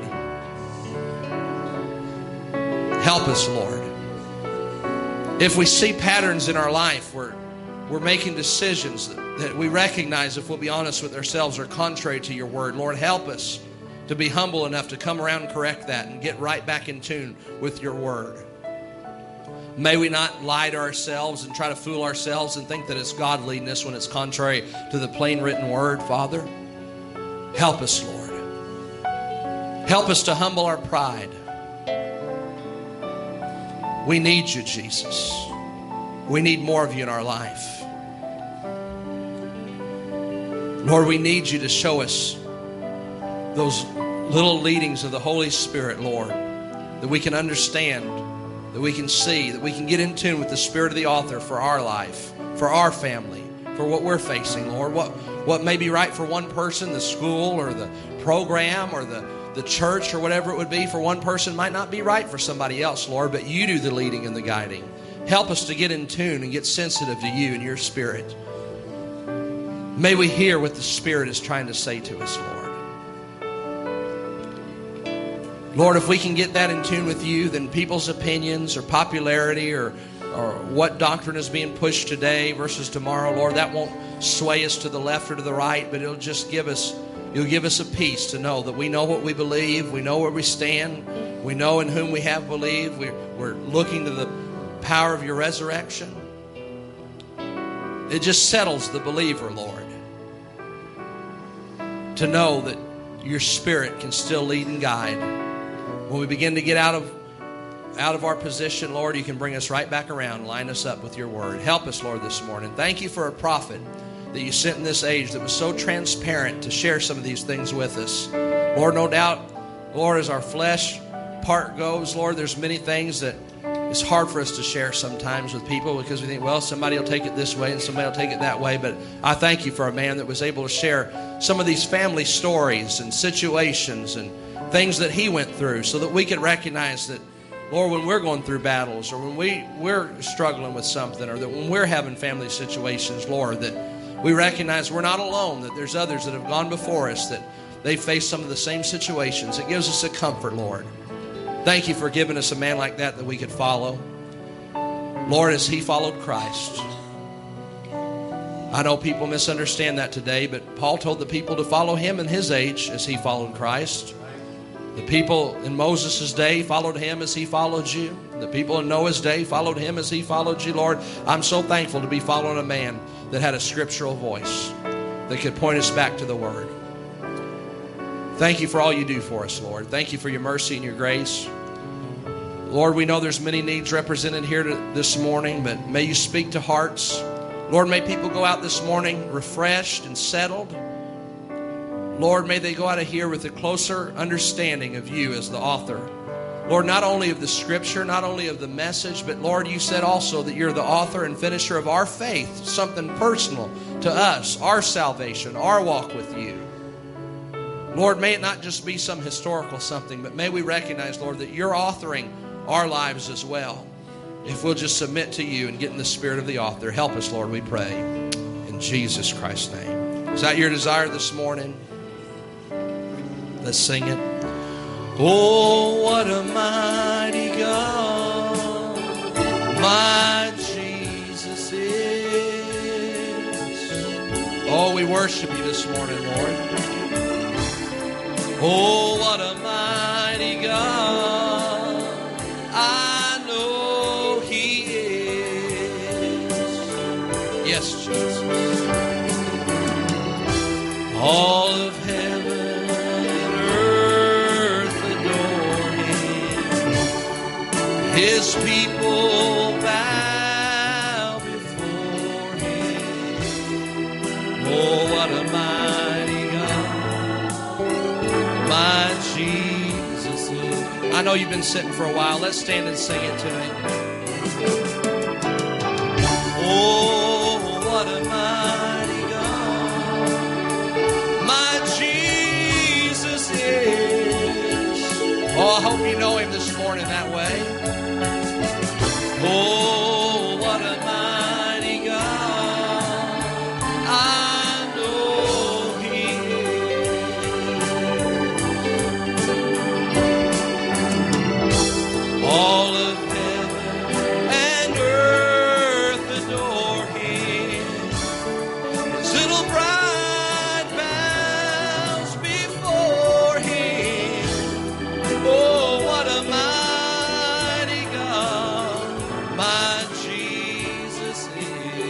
Help us, Lord. If we see patterns in our life where we're making decisions that we recognize, if we'll be honest with ourselves, are contrary to your Word, Lord, help us to be humble enough to come around and correct that and get right back in tune with your Word. May we not lie to ourselves and try to fool ourselves and think that it's God leading us when it's contrary to the plain written Word, Father. Help us, Lord. Help us to humble our pride. We need you, Jesus. We need more of you in our life. Lord, we need you to show us those little leadings of the Holy Spirit, Lord, that we can understand, that we can see, that we can get in tune with the Spirit of the author for our life, for our family, for what we're facing, Lord. What may be right for one person, the school or the program or the church or whatever it would be for one person might not be right for somebody else, Lord, but you do the leading and the guiding. Help us to get in tune and get sensitive to you and your Spirit. May we hear what the Spirit is trying to say to us, Lord. Lord, if we can get that in tune with you, then people's opinions or popularity or what doctrine is being pushed today versus tomorrow, Lord, that won't sway us to the left or to the right, but it'll just give us a peace to know that we know what we believe, we know where we stand, we know in whom we have believed, we're looking to the power of your resurrection. It just settles the believer, Lord, to know that your Spirit can still lead and guide. When we begin to get out of our position, Lord, you can bring us right back around and line us up with your word. Help us, Lord, this morning. Thank you for a prophet that you sent in this age that was so transparent to share some of these things with us. Lord, no doubt, Lord, as our flesh part goes, Lord, there's many things that it's hard for us to share sometimes with people because we think, well, somebody will take it this way and somebody will take it that way. But I thank you for a man that was able to share some of these family stories and situations and things that he went through so that we could recognize that, Lord, when we're going through battles or when we're struggling with something or that when we're having family situations, Lord, that we recognize we're not alone, that there's others that have gone before us, that they face some of the same situations. It gives us a comfort, Lord. Thank you for giving us a man like that we could follow. Lord, as he followed Christ. I know people misunderstand that today, but Paul told the people to follow him in his age as he followed Christ. The people in Moses' day followed him as he followed you. The people in Noah's day followed him as he followed you. Lord, I'm so thankful to be following a man that had a scriptural voice that could point us back to the Word. Thank you for all you do for us, Lord. Thank you for your mercy and your grace. Lord, we know there's many needs represented here this morning, but may you speak to hearts. Lord, may people go out this morning refreshed and settled. Lord, may they go out of here with a closer understanding of you as the author. Lord, not only of the Scripture, not only of the message, but Lord, you said also that you're the author and finisher of our faith, something personal to us, our salvation, our walk with you. Lord, may it not just be some historical something, but may we recognize, Lord, that you're authoring our lives as well. If we'll just submit to you and get in the spirit of the author. Help us, Lord, we pray. In Jesus Christ's name. Is that your desire this morning? Let's sing it. Oh, what a mighty God my Jesus is. Oh, we worship you this morning, Lord. Oh, what a mighty God I know He is. Yes, Jesus. All of heaven and earth adore Him. His people bow I know you've been sitting for a while. Let's stand and sing it to Him. Oh, what a mighty God my Jesus is. Oh, I hope you know Him this morning that way. Oh, what a mighty God I know He is. All of heaven and earth adore Him. His little bride bows before Him. Oh, what a mighty God my Jesus is.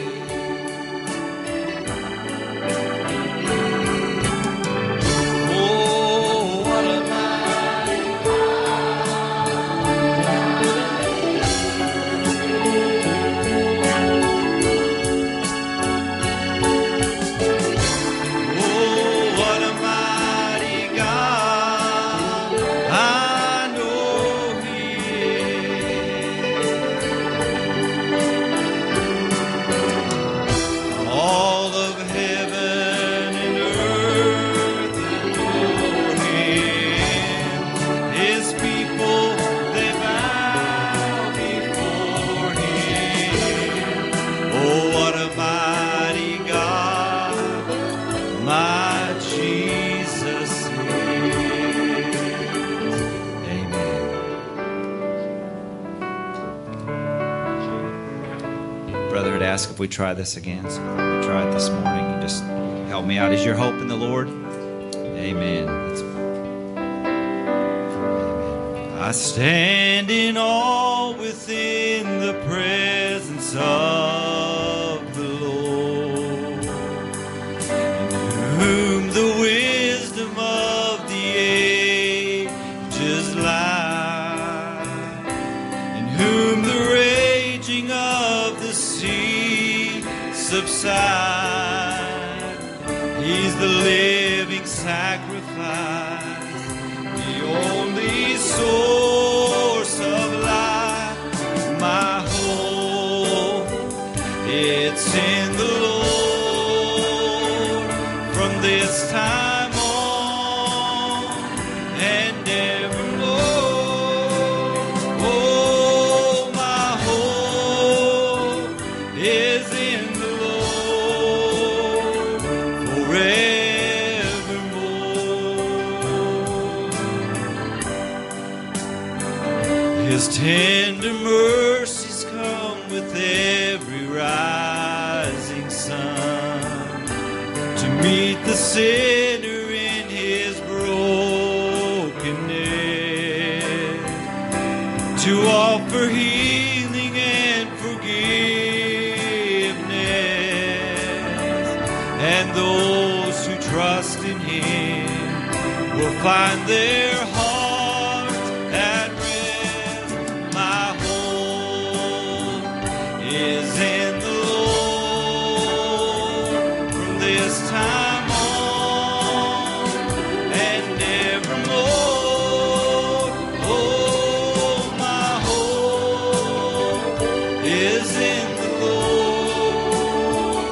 Oh, what a mighty Oh, what a mighty God I know He is. All of heaven and earth adore Him. His people, they bow before Him. Oh, what a mighty God my Jesus is. Amen. Brother had asked if we try this again, so we tried this morning. You just help me out. Is your hope in the Lord? Amen. I stand in awe within the presence of the Lord, in whom the wisdom of the ages lie, in whom the raging of the sea subside. He's the living sacrifice, the only source of life. My hope, it's in the Lord from this time on and evermore. Oh, my hope is in the Lord forevermore. His tender mercies come with every rising sun to meet the sinner in his brokenness, to offer healing and forgiveness. And those who trust in Him will find their hearts at rest. My hope is in the Lord from this time on and evermore. Oh, my hope is in the Lord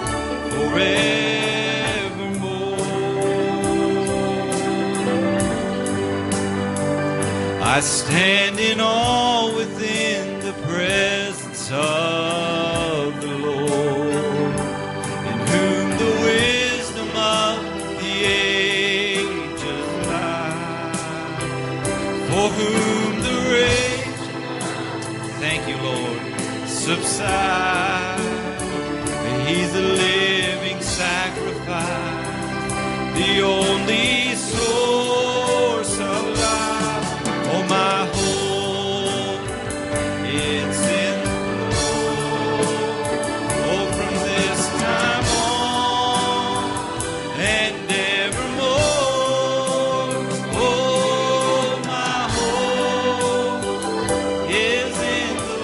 forevermore. I stand in awe within the presence of the Lord, in whom the wisdom of the ages lie, for whom the rage, thank you, Lord, subside. He's a living sacrifice, the only source of life. Oh, my hope, it's in the Lord. Oh, from this time on and evermore. Oh, my hope is in the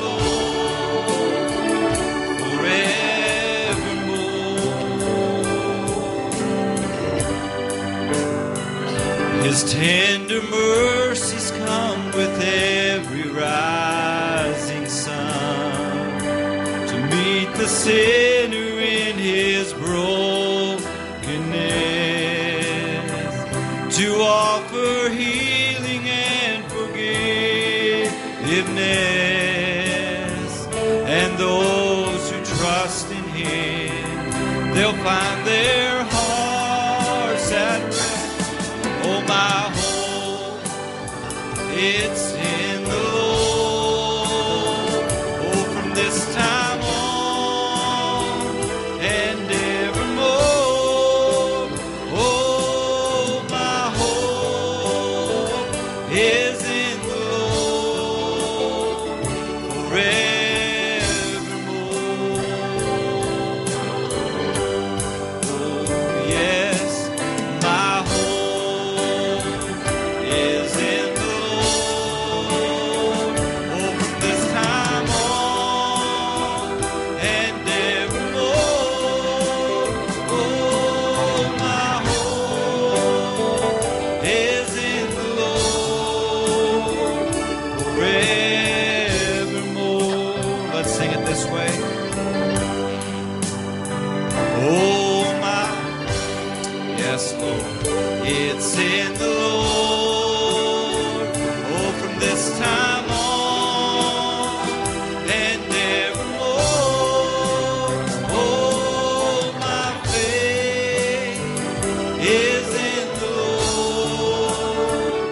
Lord forevermore. His tender mercies come with sinner in his brokenness, to offer healing and forgiveness. And those who trust in him, they'll find their hearts at rest. Oh, my hope, it's in the Lord. Oh, from this time on and evermore. Oh, my hope is in the Lord forevermore. Oh, yes, my hope is in the Lord. Oh, from this time on and evermore. Oh, my hope is in the Lord forevermore. Let's sing it this way. Oh, my, yes, Lord, it's in the Lord. Oh, from this time on and evermore. Oh, my faith is in the Lord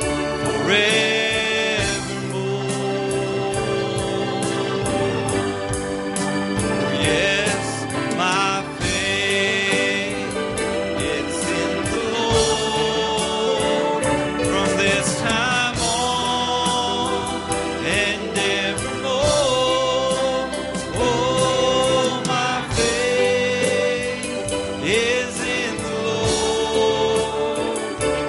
forevermore. Yes, my faith is in the Lord from this time on and evermore. Oh, my faith is in the Lord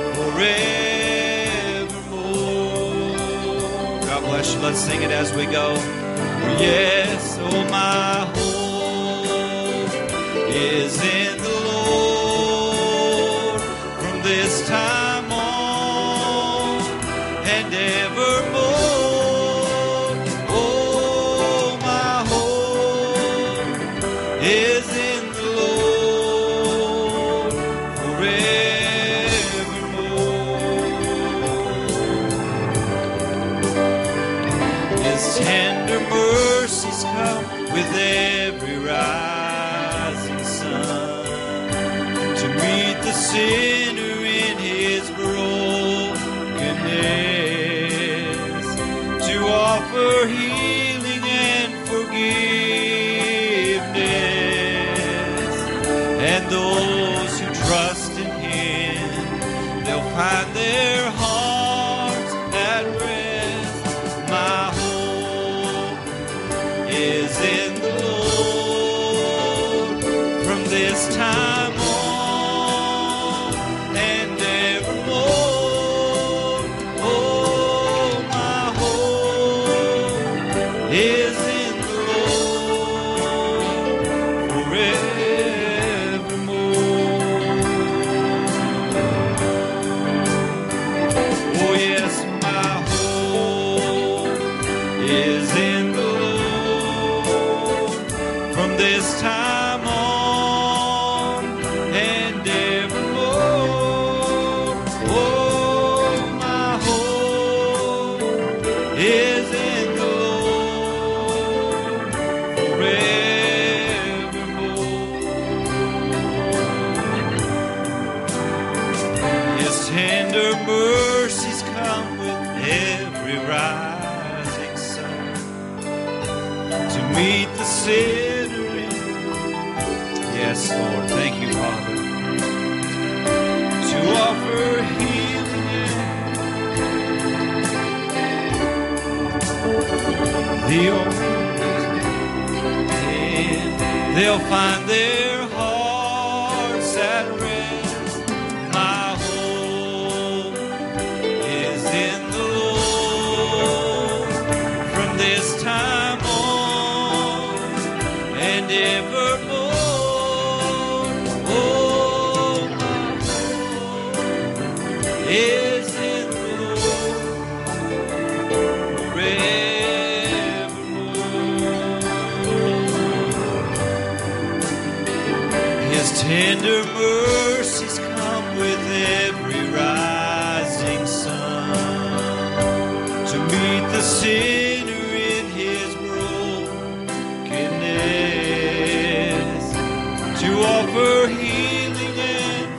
forevermore. God bless you. Let's sing it as we go. Yes, oh, my hope is in the Lord from this time on and evermore. Oh, my hope is in the Lord forevermore. His tender mercies come with every rising sun to meet the sinner in his brokenness, to offer healing and forgiveness. And those who trust in him, they'll find their hearts at rest. My hope is in the Lord from this time on and evermore. Oh, my hope is in the Lord forevermore. Oh, yes, my hope is in the Lord from this time on and evermore. Oh, my hope is in the Lord forevermore. His tender mercies come with every rising sun to meet the sinner in. Yes, Lord, thank you, Father. To offer healing and the only and they'll find their hearts at rest. My hope is in the Lord from this time on and evermore. Oh, my hope is in the Lord forevermore. Tender mercies come with every rising sun to meet the sinner in his brokenness, to offer healing and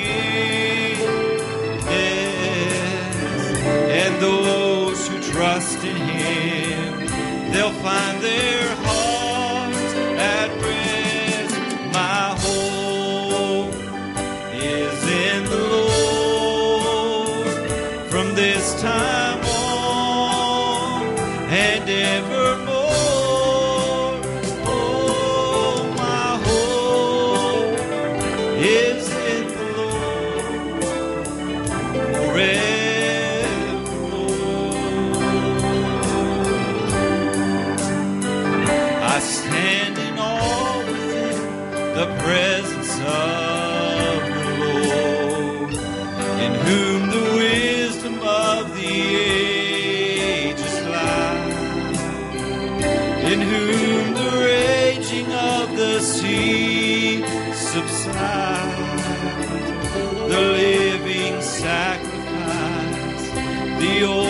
forgiveness. And those who trust in him, they'll find their hearts at rest. My hope is in the Lord from this time on and evermore. Oh, my hope is in the Lord forevermore. I stand in awe within the presence of the Lord, in whom the wisdom of the ages lies, in whom the raging of the sea subsides, the living sacrifice, the